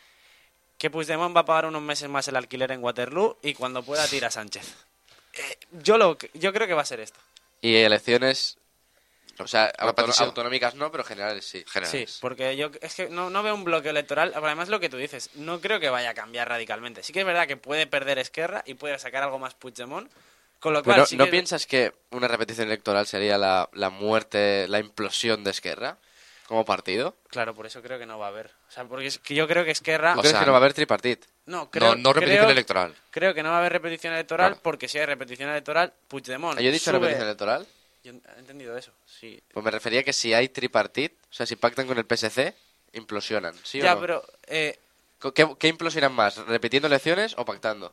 que Puigdemont va a pagar unos meses más el alquiler en Waterloo y cuando pueda tira a Sánchez. Eh, yo, lo, yo creo que va a ser esto. Y elecciones, o sea, auto- Repetición. autonómicas no, pero generales sí. Sí, Generales. porque yo es que no, no veo un bloqueo electoral. Además, lo que tú dices, no creo que vaya a cambiar radicalmente. Sí que es verdad que puede perder Esquerra y puede sacar algo más Puigdemont. Con lo cual, Pero sí ¿no que- piensas que una repetición electoral sería la, la muerte, la implosión de Esquerra como partido? Claro, por eso creo que no va a haber. O sea, porque es que yo creo que Esquerra... ¿Tú O crees sea, que no va a haber tripartit? No, creo, no, no repetición creo- electoral. Creo que no va a haber repetición electoral Claro. porque si hay repetición electoral, Puigdemont ¿Ah, ¿Yo he dicho sube- repetición electoral? Yo he entendido eso, sí. Pues me refería que si hay tripartit, o sea, si pactan con el P S C, implosionan, ¿sí ya, o no? pero... eh, ¿Qué, ¿Qué implosionan más, repitiendo elecciones o pactando?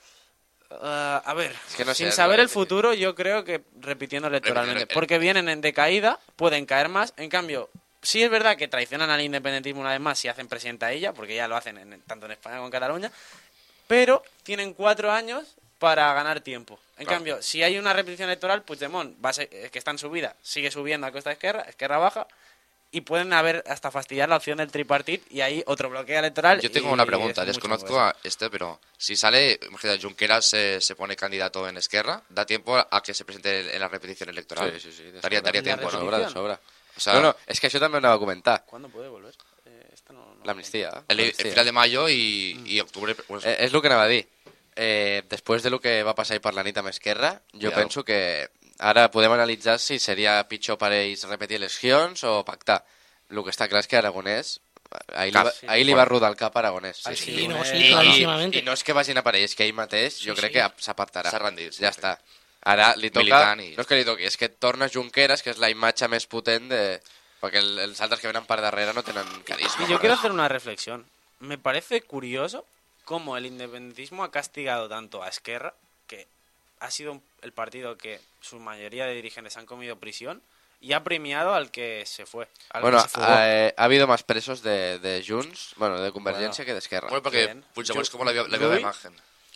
ah, a ver, que no sé, sin es saber lo el que- futuro, yo creo que repitiendo electoralmente. Repitiendo- Porque vienen en decaída, pueden caer más. En cambio, sí es verdad que traicionan al independentismo una vez más si hacen presidenta a ella, porque ya lo hacen en- tanto en España como en Cataluña. Pero tienen cuatro años para ganar tiempo. En Claro. cambio, si hay una repetición electoral, Puigdemont, va a ser- eh, que está en subida, sigue subiendo a costa de Esquerra, Esquerra baja, y pueden haber hasta fastidiar la opción del tripartit y ahí otro bloqueo electoral. Yo tengo y una es pregunta, mucho desconozco eso. a este, pero si sale, imagínate, Junqueras se, se pone candidato en Esquerra, ¿da tiempo a que se presente en la repetición electoral? Sí, sí, sí, de Daría, sobra. daría ¿La tiempo, De ¿no? sobra, de repetición? sobra. O sea, no, no, es que això també anava a comentar. ¿Cuándo puede volver? Eh, esta no- no- L'amnistia. el, el l'amnistia. final de mayo y, y octubre... Pues, Eh, és el que anava a dir. Eh, després de lo que va passar ahir per la nit amb Esquerra, jo Cuidado. penso que ara podem analitzar si seria pitjor per ells repetir eleccions o pactar. El que està clar és que Aragonès, ahir, li va, Sí. ahir li va rodar el cap a Aragonès. Ai, Sí, no, sí, I, i, claríssimament. I no és que vagin a per ells, que ell mateix jo crec que s'apartarà. S'ha rendit, sí, ja sí. està. Ara li toca... Militant i- No és que li toqui, és que torna Junqueras, que és la imatge més potent de... Perquè el, els altres que venen per darrere no tenen carisma. Y yo quiero hacer una reflexión. Me parece curioso cómo el independentismo ha castigado tanto a Esquerra, que ha sido un- el partido que su mayoría de dirigentes han comido prisión, y ha premiado al que se fue. Al Bueno, que se fugó. ha, ha habido más presos de, de Junts, bueno, de Convergencia Bueno. que de Esquerra. bueno, porque Bien. Puigdemont es Yo- como la, vía- la vía de Ruy- imagen.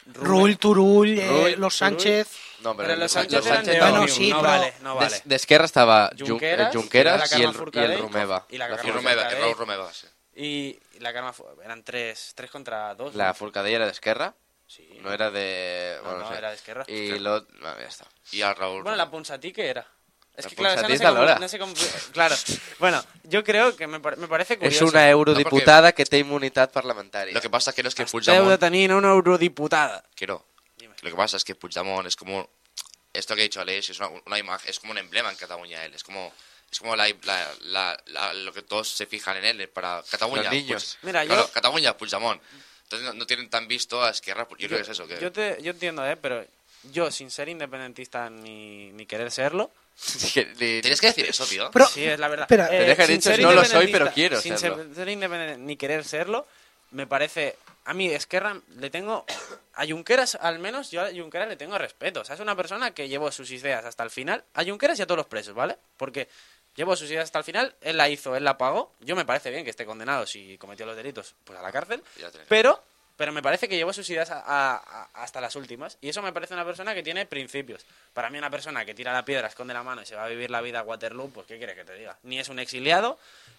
Rull, Turull, eh, Rull, Los Sánchez... No, Pero los Sánchez los eran de Bueno, Òmnium, sí, no però- vale, no vale. Des- D'Esquerra estava Jun- Junqueras, el Junqueras la i Carme el, i Forcadell el Romeva. y la La Carme I Romeva, Forcadell. Raúl Romeva, sí. Y la Carme Fu- eran tres, tres contra dos. La ¿no? Forcadell era d'Esquerra, Sí. no era de... No, Bueno, no, sé. era d'Esquerra. I l'ot... Bueno, ja està. I el Raúl Bueno, la Ponsatí, ¿qué era? Es La que claro, esa no Ponsatí sé, es cómo, Alhora. no sé cómo... Claro, bueno, yo creo que me, pare- me parece És curioso. una eurodiputada que té immunitat parlamentària. Lo que pasa que no es que Deu de Puigdemont... tenir una eurodiputada. Que no. Lo que pasa es que Puigdemont es como... Esto que ha dicho Aleix es una, una imagen, es como un emblema en Cataluña él. Es como... Es como la, la, la, la- lo que todos se fijan en él para Cataluña. Los niños. Puig- Mira, yo- claro, Cataluña, Puigdemont. Entonces no, no tienen tan visto a Esquerra. Yo, creo que es eso. Que... Yo, te, yo entiendo, ¿eh? Pero yo, sin ser independentista ni, ni querer serlo... Que li- Tienes que decir eso, tío. Pero, Sí, es la verdad. Espera, Te deja sin dicho, ser no lo soy, independentista- pero quiero sin serlo. ser, ser independiente ni querer serlo, me parece... A mí, Esquerra, le tengo... A Junqueras, al menos, yo a Junqueras le tengo respeto. O sea, es una persona que llevó sus ideas hasta el final. A Junqueras y a todos los presos, ¿vale? Porque llevó sus ideas hasta el final, él la hizo, él la pagó. Yo me parece bien que esté condenado si cometió los delitos, pues a la cárcel. Ya tenés. Pero... Pero me parece que llevó sus ideas a- a- a- hasta las últimas. Y eso me parece una persona que tiene principios. Para mí una persona que tira la piedra, esconde la mano y se va a vivir la vida a Waterloo, pues ¿qué quieres que te diga? Ni es un exiliado,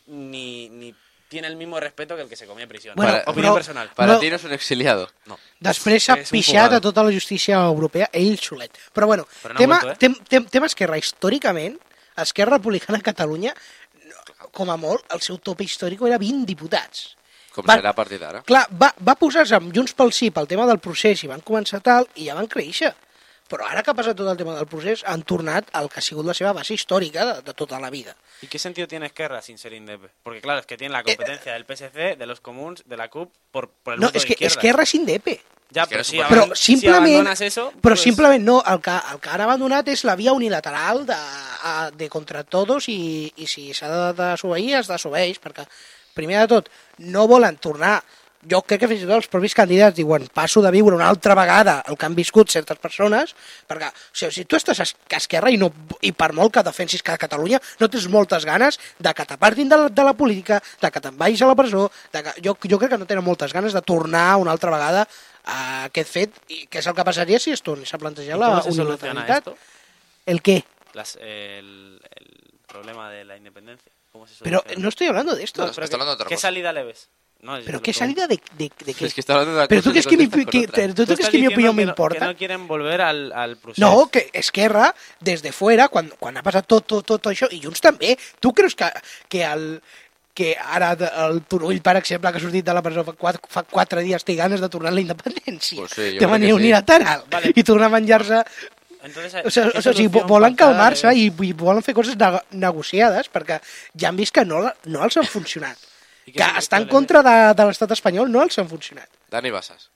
ni, ni tiene el mismo respeto que el que se comía en prisión. Bueno, Para- Opinión però- personal. Para No. ti no és un exiliado. No. Després s'ha És un pixat fugado. a tota la justícia europea, ell solet. Però bueno, Però no ha tema, vuelto, eh? tem, tem, tema Esquerra, històricament, Esquerra Republicana a Catalunya, no, com a molt, el seu tope històric era vint diputats. Com Va- serà a partir d'ara. Clar, va, va posar-se amb Junts pel Sí pel tema del procés i van començar tal, i ja van créixer. Però ara que ha passat tot el tema del procés, han tornat al que ha sigut la seva base històrica de, de tota la vida. ¿Y qué sentido tiene Esquerra sin ser indepe? Porque claro, es que tiene la competencia del P S C, de los comuns, de la C U P, por, por el No, voto és de que izquierda. Esquerra és indepe. Ya, Esquerra pero es si, un Però aban- si simplement, abandonas eso... però pues- simplement no, el que, el que han abandonat és la via unilateral de, a- de contra todos i, i si s'ha de desobeir, es desobeeix, perquè primer de tot no volen tornar. Jo crec que fins i tot els propis candidats diuen passo de viure una altra vegada el que han viscut certes persones, perquè o sigui, si tu estàs a Esquerra i, no, i per molt que defensis que a Catalunya no tens moltes ganes de que t'apartin de, la, de la política, de que te'n vagis a la presó, de que, jo, jo crec que no tenen moltes ganes de tornar una altra vegada a aquest fet, i que és el que passaria si es tornés a plantejar ¿Y la cómo se soluciona unilateralitat. esto? ¿El qué? Las- el, el problema de la independencia. ¿Cómo se Pero soluciona? no estoy hablando de esto. No, Pero está hablando de otra ¿qué cosa. salida le ves? No, yo ¿Pero te qué lo pregunto. salida de, de, de qué? Es que está hablando de una ¿Pero tú cosa crees y que mi, contesta con que- otra. pero tú crees estás que mi diciendo opinión me que no- importa? Que no quieren volver al, al procés. No, que Esquerra, des de fora, quan, quan ha passat tot, tot, tot això, i Junts també, tu creus que, que, el, que ara de- el Turull, per exemple, que ha sortit de la presó fa quatre, fa quatre dies, té ganes de tornar a la independència, Pues sí, jo de crec manera que sí. unilateral, Vale. i tornar a menjar-se... Entonces, O sigui, ¿qué o sigui, si solución volen pactada calmar-se le i, ves? i volen fer coses nego negociades, perquè ja han vist que no, la- no els han funcionat. ¿Y qué Que solución estar en le contra de, de l'estat espanyol no els han funcionat. Dani Bassas.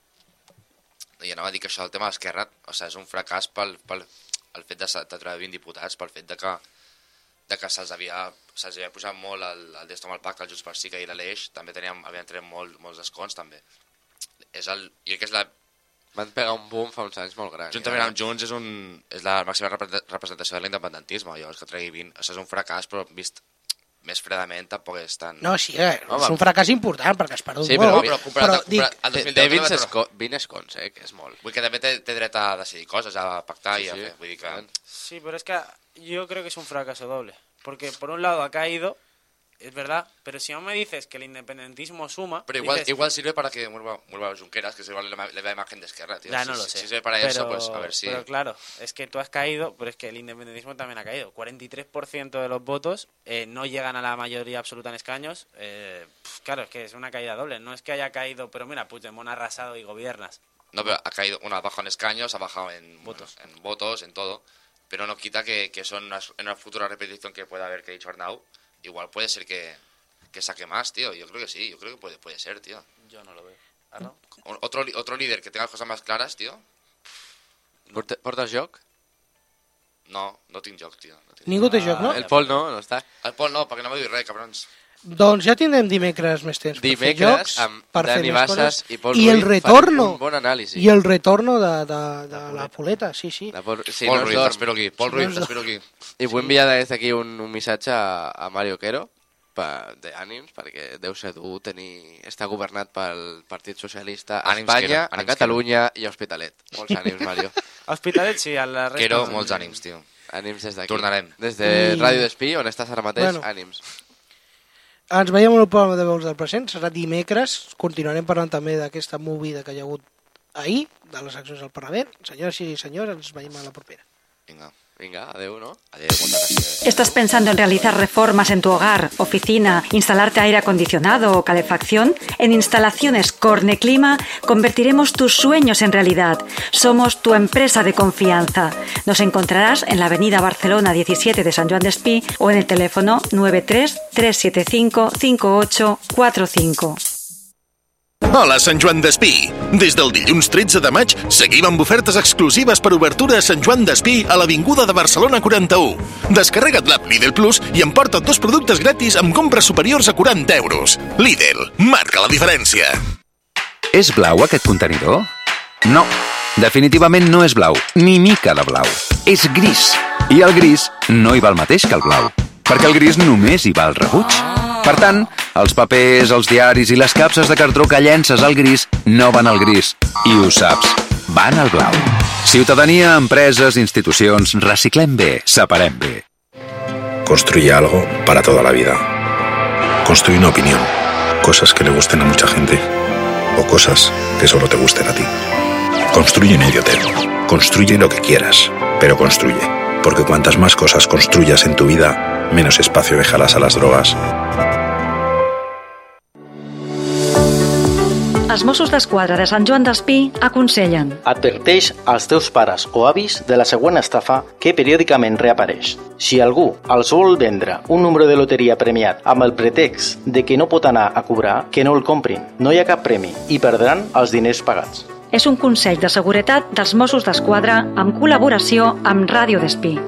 I anava a dir que això del tema d'Esquerra, o sigui, és un fracàs pel, pel el fet de, de treure vint diputats, pel fet de que, de que se'ls havia, se'ls havia posat molt el, el d'esto amb el pacte, el Junts per Sí, que i l'Aleix, també teníem, havien tret molt, molts escons, també. És el, jo crec que és la, Van pegar un boom fa uns anys molt gran. juntament ja. amb Junts, és, un, és la màxima repre- representació de l'independentisme, llavors que tregui vint, o sigui, és un fracàs, però vist més fredament tampoc és tan... No, sí, eh, Home. és un fracàs important, perquè es perdut Sí, molt. però- però comparat, però dic, comparat al Té, dos mil té deu... vint, també va esco, vint escons, eh, que és molt. Vull que també té, té dret a decidir coses, a pactar Sí, i a sí. fer. Vull dir que... Sí, pero es que yo creo que es un fracaso doble. Porque por un lado ha caído, es verdad, pero si aún me dices que el independentismo suma... Pero igual, dices, igual sirve para que vuelva, vuelva Junqueras, que es igual la, la imagen de Esquerra, tío. Ya si, no lo si- sé. Si sirve para pero, eso, pues a ver si... Pero claro, es que tú has caído, pero es que el independentismo también ha caído. cuarenta y tres por ciento de los votos eh, no llegan a la mayoría absoluta en escaños. Eh, pf, claro, es que es una caída doble. No es que haya caído, pero mira, Puigdemont ha arrasado y gobiernas. No, pero ha caído, una ha bajado en escaños, ha bajado en Votos. en votos, en todo. Pero no quita que, que son una, en una futura repetición que pueda haber que ha dicho Arnau. Igual puede ser que, que saque más, tío. Yo creo que sí, yo creo que puede, puede ser, tío. Yo no lo veo. ¿Ah, no? O- Otro, li- otro líder que tenga las cosas más claras, tío. Porta- Portes joc? No, no tinc joc, tío. No tinc... ningú té joc, no? El Pol no, no està. El Pol no, perquè no m'ho diu res, cabrons. Doncs ja tindrem dimecres més temps per fer Dimecres jocs, amb per fer Dani més Bassas coses. i Pol I el Ruiz farem retorno, un bon anàlisi. i el retorno de, de, de la poleta, sí, sí. La Pol, si Pol no es Ruiz, dorm. t'espero aquí. Pol Si no Ruiz, es t'espero aquí. I vull enviar des d'aquí un, un missatge a, a Mario Quero d'ànims, perquè deu ser dur tenir... estar governat pel Partit Socialista a Ànims, Espanya, Quero, a ànims, Catalunya i a Hospitalet. Molts ànims, Mario. Hospitalet, sí, a la resta... Quero, no. molts ànims, tio. Ànims des d'aquí. Tornarem. Des de I- Ràdio Despí, on estàs ara mateix, Bueno. ànims. Ens veiem en el programa de Veus del Present, serà dimecres, continuarem parlant també d'aquesta movida que hi ha hagut ahir, de les accions del Parlament. Senyores i senyors, ens veiem a la propera. Vinga. Vinga, adeu, no? Adéu, moltes gràcies. ¿Estás pensando en realizar reformas en tu hogar, oficina, instalarte aire acondicionado o calefacción? En Instalaciones Corneclima convertiremos tus sueños en realidad. Somos tu empresa de confianza. Nos encontrarás en la avenida Barcelona diecisiete de San Joan d'Espí o en el teléfono nueve tres tres siete cinco cinco ocho cuatro cinco. Hola, Sant Joan d'Espí! Des del dilluns tretze de maig seguim amb ofertes exclusives per obertura a Sant Joan d'Espí a l'Avinguda de Barcelona quaranta-u. Descarrega't l'app Lidl Plus i emporta't dos productes gratis amb compres superiors a quaranta euros. Lidl, marca la diferència. És blau aquest contenidor? No, definitivament no és blau, ni mica de blau. És gris. I el gris no hi va el mateix que el blau, perquè el gris només hi va el rebuig. Per tant, els papers, els diaris i les capses de cartró que llences al gris no van al gris. I ho saps, van al blau. Ciutadania, empreses, institucions, reciclem bé, separem bé. Construye algo para toda la vida. Construye una opinión, cosas que le gusten a mucha gente o cosas que solo te gusten a ti. Construye un Idiotel. Construye lo que quieras, pero construye. Porque cuantas más cosas construyas en tu vida, menos espacio dejarás a las drogas. Els Mossos d'Esquadra de Sant Joan d'Espí aconsellen: adverteix als teus pares o avis de la següent estafa que periòdicament reapareix. Si algú els vol vendre un número de loteria premiat amb el pretext de que no pot anar a cobrar, que no el comprin. No hi ha cap premi i perdran els diners pagats. És un consell de seguretat dels Mossos d'Esquadra amb col·laboració amb Ràdio Despí.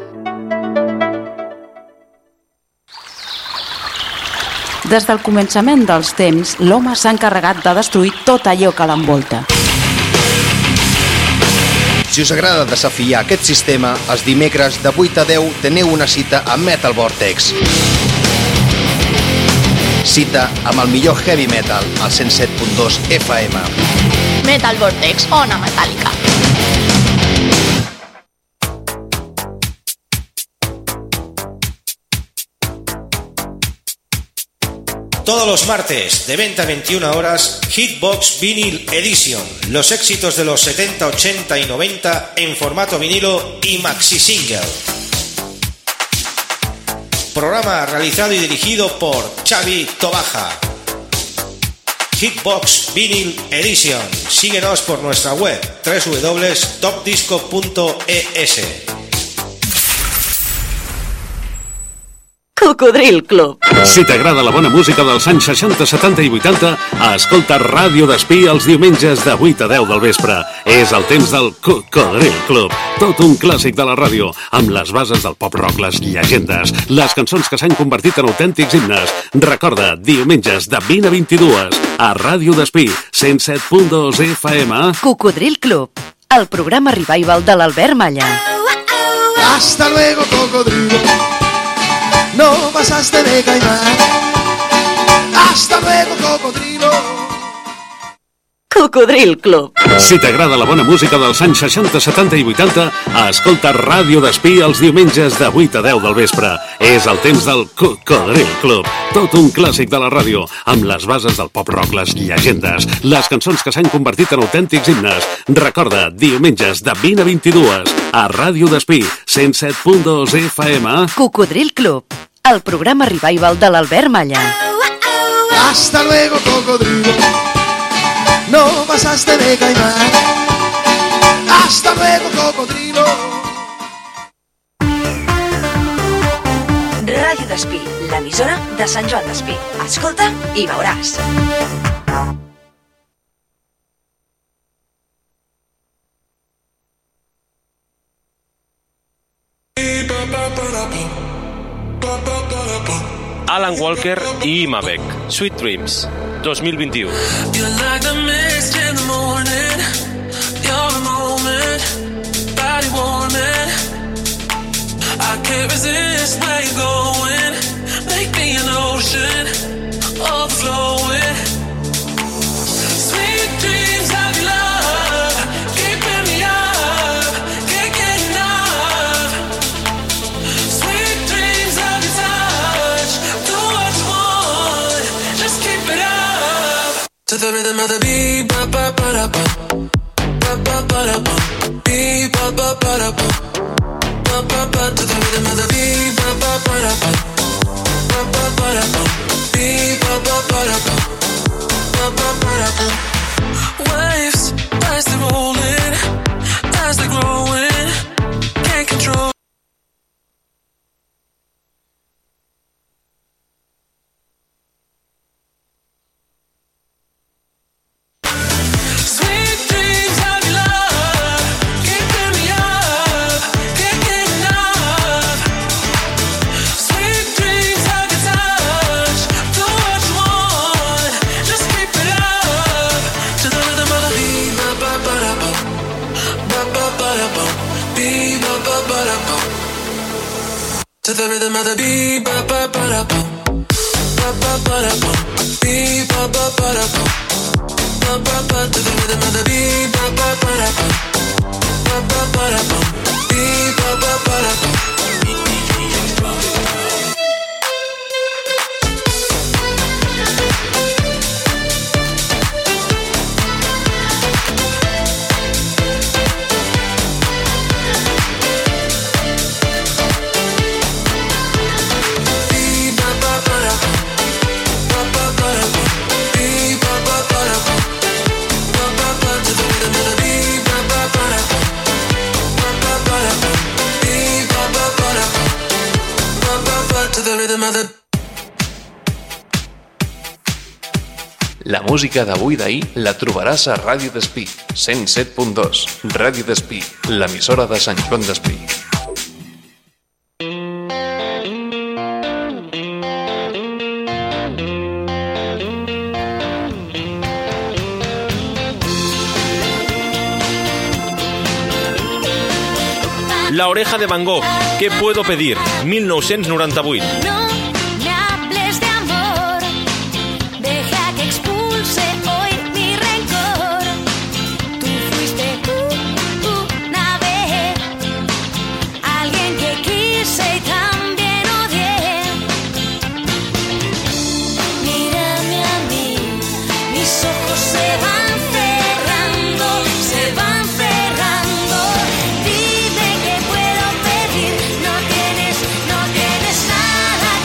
Des del començament dels temps, l'home s'ha encarregat de destruir tot allò que l'envolta. Si us agrada desafiar aquest sistema, els dimecres de vuit a deu teniu una cita a Metal Vortex. Cita amb el millor heavy metal al cent set punt dos F M. Metal Vortex, ona metàl·lica. Todos los martes, de veinte a veintiuna horas, Hitbox Vinyl Edition. Los éxitos de los setenta, ochenta y noventa en formato vinilo y maxi single. Programa realizado y dirigido por Xavi Tobaja. Hitbox Vinyl Edition. Síguenos por nuestra web doble u doble u doble u punt top disco punto e s. Cocodril Club. Si t'agrada la bona música dels anys seixanta, setanta i vuitanta, escolta Ràdio Despí els diumenges de vuit a deu del vespre. És el temps del Cocodril Club. Tot un clàssic de la ràdio, amb les bases del pop-rock, les llegendes, les cançons que s'han convertit en autèntics himnes. Recorda, diumenges de vint a vint-i-dues, a Ràdio Despí, cent set punt dos F M. Cocodril Club, el programa revival de l'Albert Malla. Hasta luego, cocodrilo. No pasaste de caimán. Hasta luego, cocodrilo. Cocodril Club. Si t'agrada la bona música dels anys seixanta, setanta i vuitanta, escolta Ràdio Despí els diumenges de vuit a deu del vespre. És el temps del Cocodril Club. Tot un clàssic de la ràdio, amb les bases del pop-rock, les llegendes, les cançons que s'han convertit en autèntics himnes. Recorda, diumenges de vint a vint-i-dues, a Ràdio Despí, cent set punt dos F M. Cocodril Club, el programa revival de l'Albert Malla. Hasta luego, cocodrilo. No pasaste de caimán. Hasta luego, cocodrilo. Ràdio Despí, l'emissora de Sant Joan d'Espí. Escolta i veuràs. Alan Walker i Imabec, Sweet Dreams, dos mil vint-i-u. You're like the mist in the morning. You're a moment, body warming. I can't resist where you're going. Make me an ocean. ocean, overflowing. Sweet dreams of your love, keeping me up, can't get enough. Sweet dreams of your touch, do what you want, just keep it up. To the rhythm of the beat, ba ba ba da ba, ba ba ba da ba, beat ba ba ba da ba, ba ba ba. To the rhythm of the beat, ba ba ba da ba, ba ba ba da ba, beat ba ba ba da ba, ba ba ba da ba. Waves as they rolling, as they growing, can't control. Sweet dreams of your love, keeping me up, can't get enough. Sweet dreams of your touch, do what you want, just keep it up. To the rhythm of the beat, ba ba ba da ba, ba ba ba da ba, beat ba ba ba da ba. To the rhythm of the beat, ba ba ba da ba, ba ba ba da ba, beat ba ba ba da ba. Ba ba ba. To the rhythm of the beat, ba ba ba da ba, ba ba ba da ba, beat ba ba ba da ba. Beat ba ba ba da ba, ba ba ba da ba, beat ba ba ba da ba. Ba ba ba. To the rhythm of the beat, ba ba ba da ba, ba ba ba da ba, beat ba ba ba da ba, ba ba ba. To the rhythm of the. La música d'avui d'ahir la trobaràs a Ràdio Despí, cent set punt dos. Ràdio Despí, l'emissora de Sant Joan Despí. La oreja de Van Gogh, ¿qué puedo pedir? mil nou-cents noranta-vuit. No me hables de amor, deja que expulse hoy mi rencor. Tú fuiste una vez alguien que quise y también odié. Mírame a mí, mis ojos se van cerrando, se van cerrando. Dime qué puedo pedir, no tienes, no tienes nada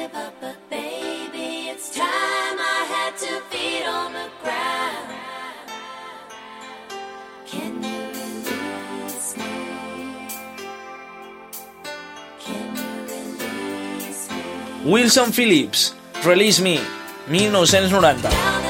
give up, but baby, it's time I had two feet on the ground. Can you release me? Can you release me? Wilson Phillips, Release Me, mil nou-cents noranta.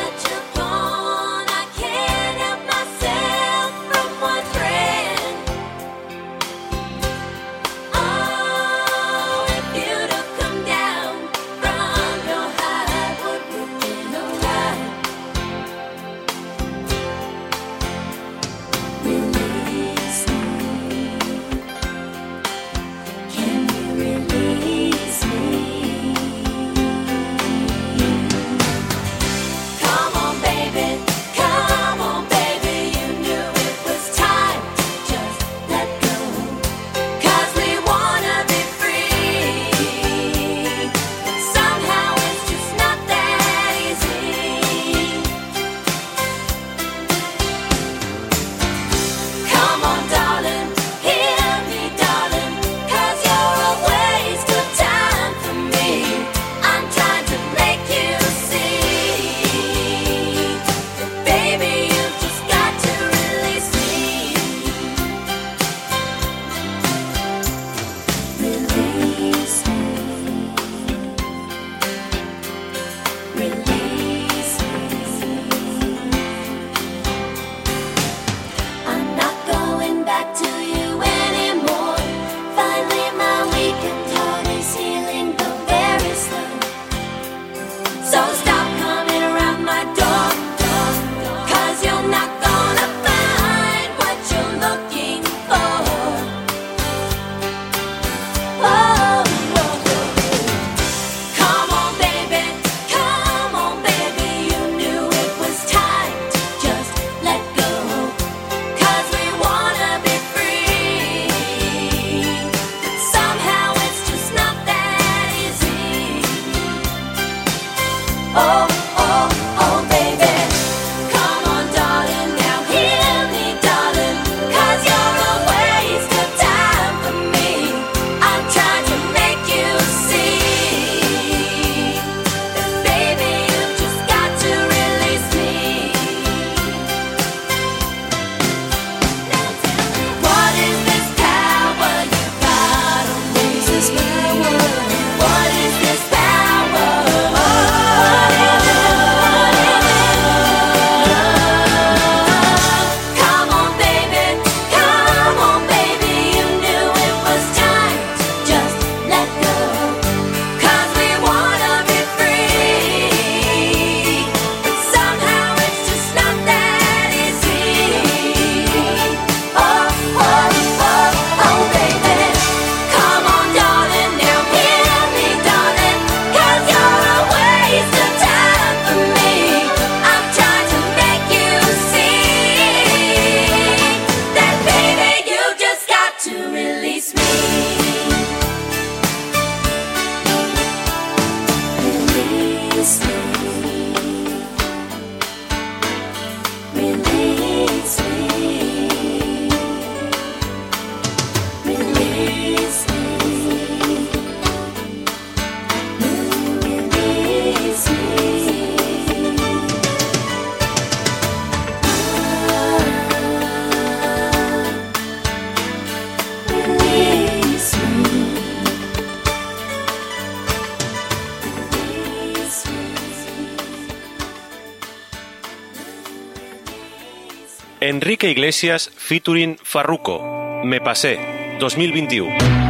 Enrique Iglesias featuring Farruko, Me Pasé, dos mil vint-i-u.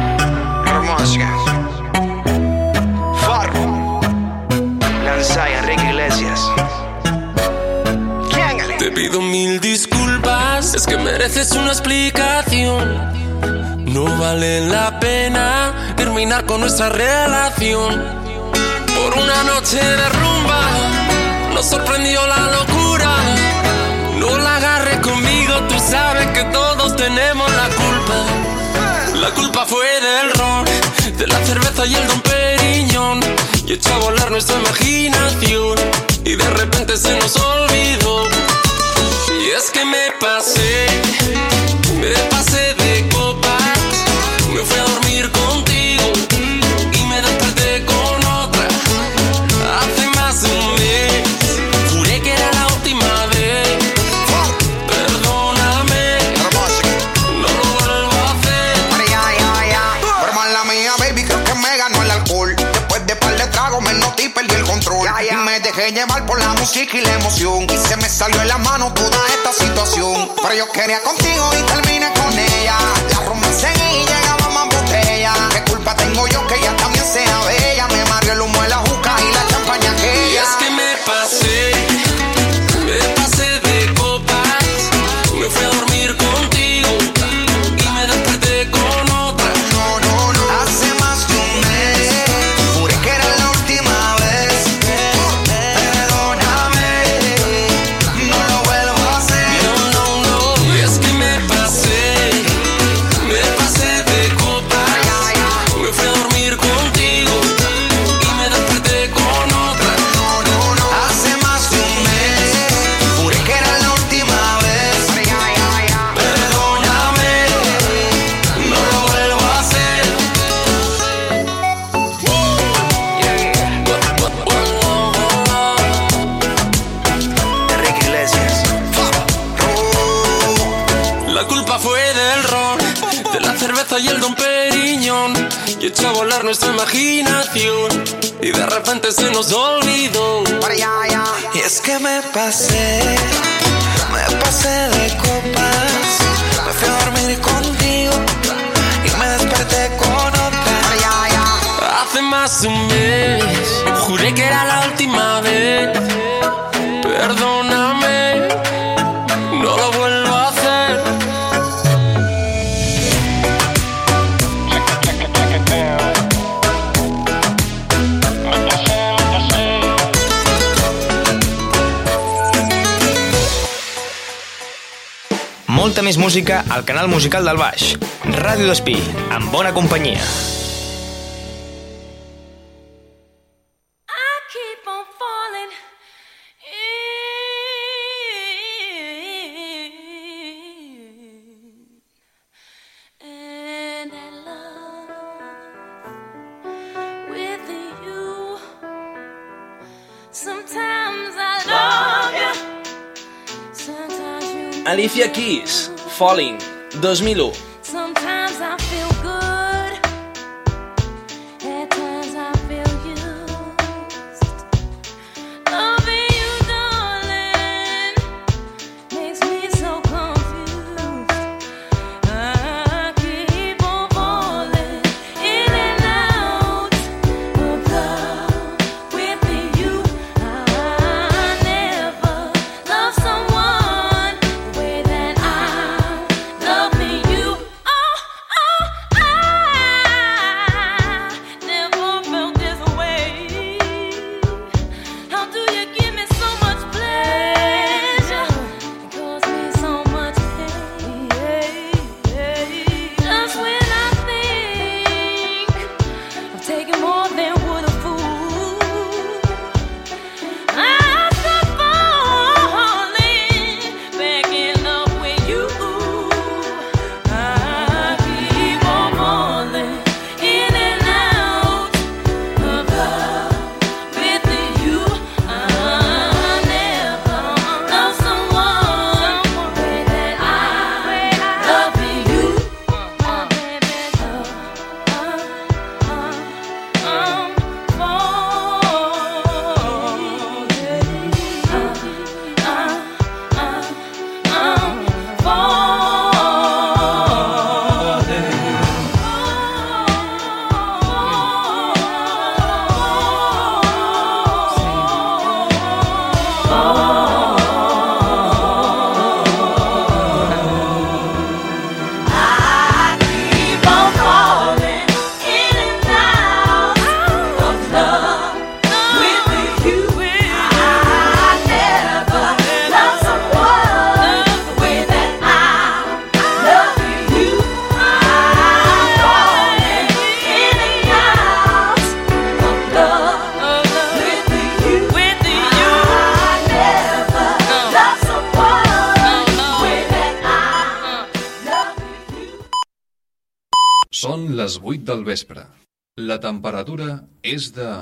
Farru, Lanzai, Enrique Iglesias. Te pido mil disculpas, es que mereces una explicación. No vale la pena terminar con nuestra relación. Por una noche de rumba nos sorprendió la locura. No la agarres conmigo, tú sabes que todos tenemos la culpa. La culpa fue del ron, de la cerveza y el Don Periñón. Y echó a volar nuestra imaginación y de repente se nos olvidó. Y es que me pasé, me pasé de copas. Me fui a dormir contigo y me desperté con otra. alcohol. Después de par de tragos me noté y perdí el control. Ya, ya. Y me dejé llevar por la música y la emoción. Y se me salió en la mano toda esta situación. Pero yo quería contigo y terminé con ella. La romancé y llegaba más botella. ¿Qué culpa tengo yo que ella también sea bella? Me mareó el humo de la juca y la champaña aquella. Y es que me pasé, me pasé de copas. Me fui a dormir contigo y me desperté con otra. No, no, no. Hace más de un mes juré que era la última vez. Perdóname, no lo vuelvo a hacer. No, no, no. Y es que me pasé, me pasé de copas. Me fui a dormir contigo y me desperté con otra. No, no, no. Hace más de un mes juré que era la última vez. Perdóname, no lo vuelvo a hacer. Enrique Iglesias. La culpa fue del ron, de la cerveza y el Don Periñón, y echó a volar nuestra imaginación, y de repente se nos olvidó. Y es que me pasé, me pasé de copas. Me fui a dormir contigo y me desperté con otra. Hace más de un mes juré que era la última vez. Perdóname, no lo vuelvo a hacer. Molta més música al canal musical del Baix. Ràdio Despí, amb bona companyia. Keep on falling in and love with you. Sometimes I love you, sometimes you. Alicia Keys, Falling, dos mil u. Sometimes I feel good, at times I feel used. Loving you, darling, makes me so confused. I keep on falling in and out of love with you. I never loved someone the way that I'm loving you. Oh, oh, I never felt this way. How do you give me so much pleasure and cause me so much pain? Just when I think I'm taking more than would a fool, I start falling back in love with you. I keep on falling in and out of love with you. I never loved someone the way that I love you. Oh, baby, love, I'm keep on falling in and out of love with you. I never loved someone the way that I love you. I'm falling in and out of love with you. With you, I never loved someone the way that I love you. Són les vuit del vespre. La temperatura és de...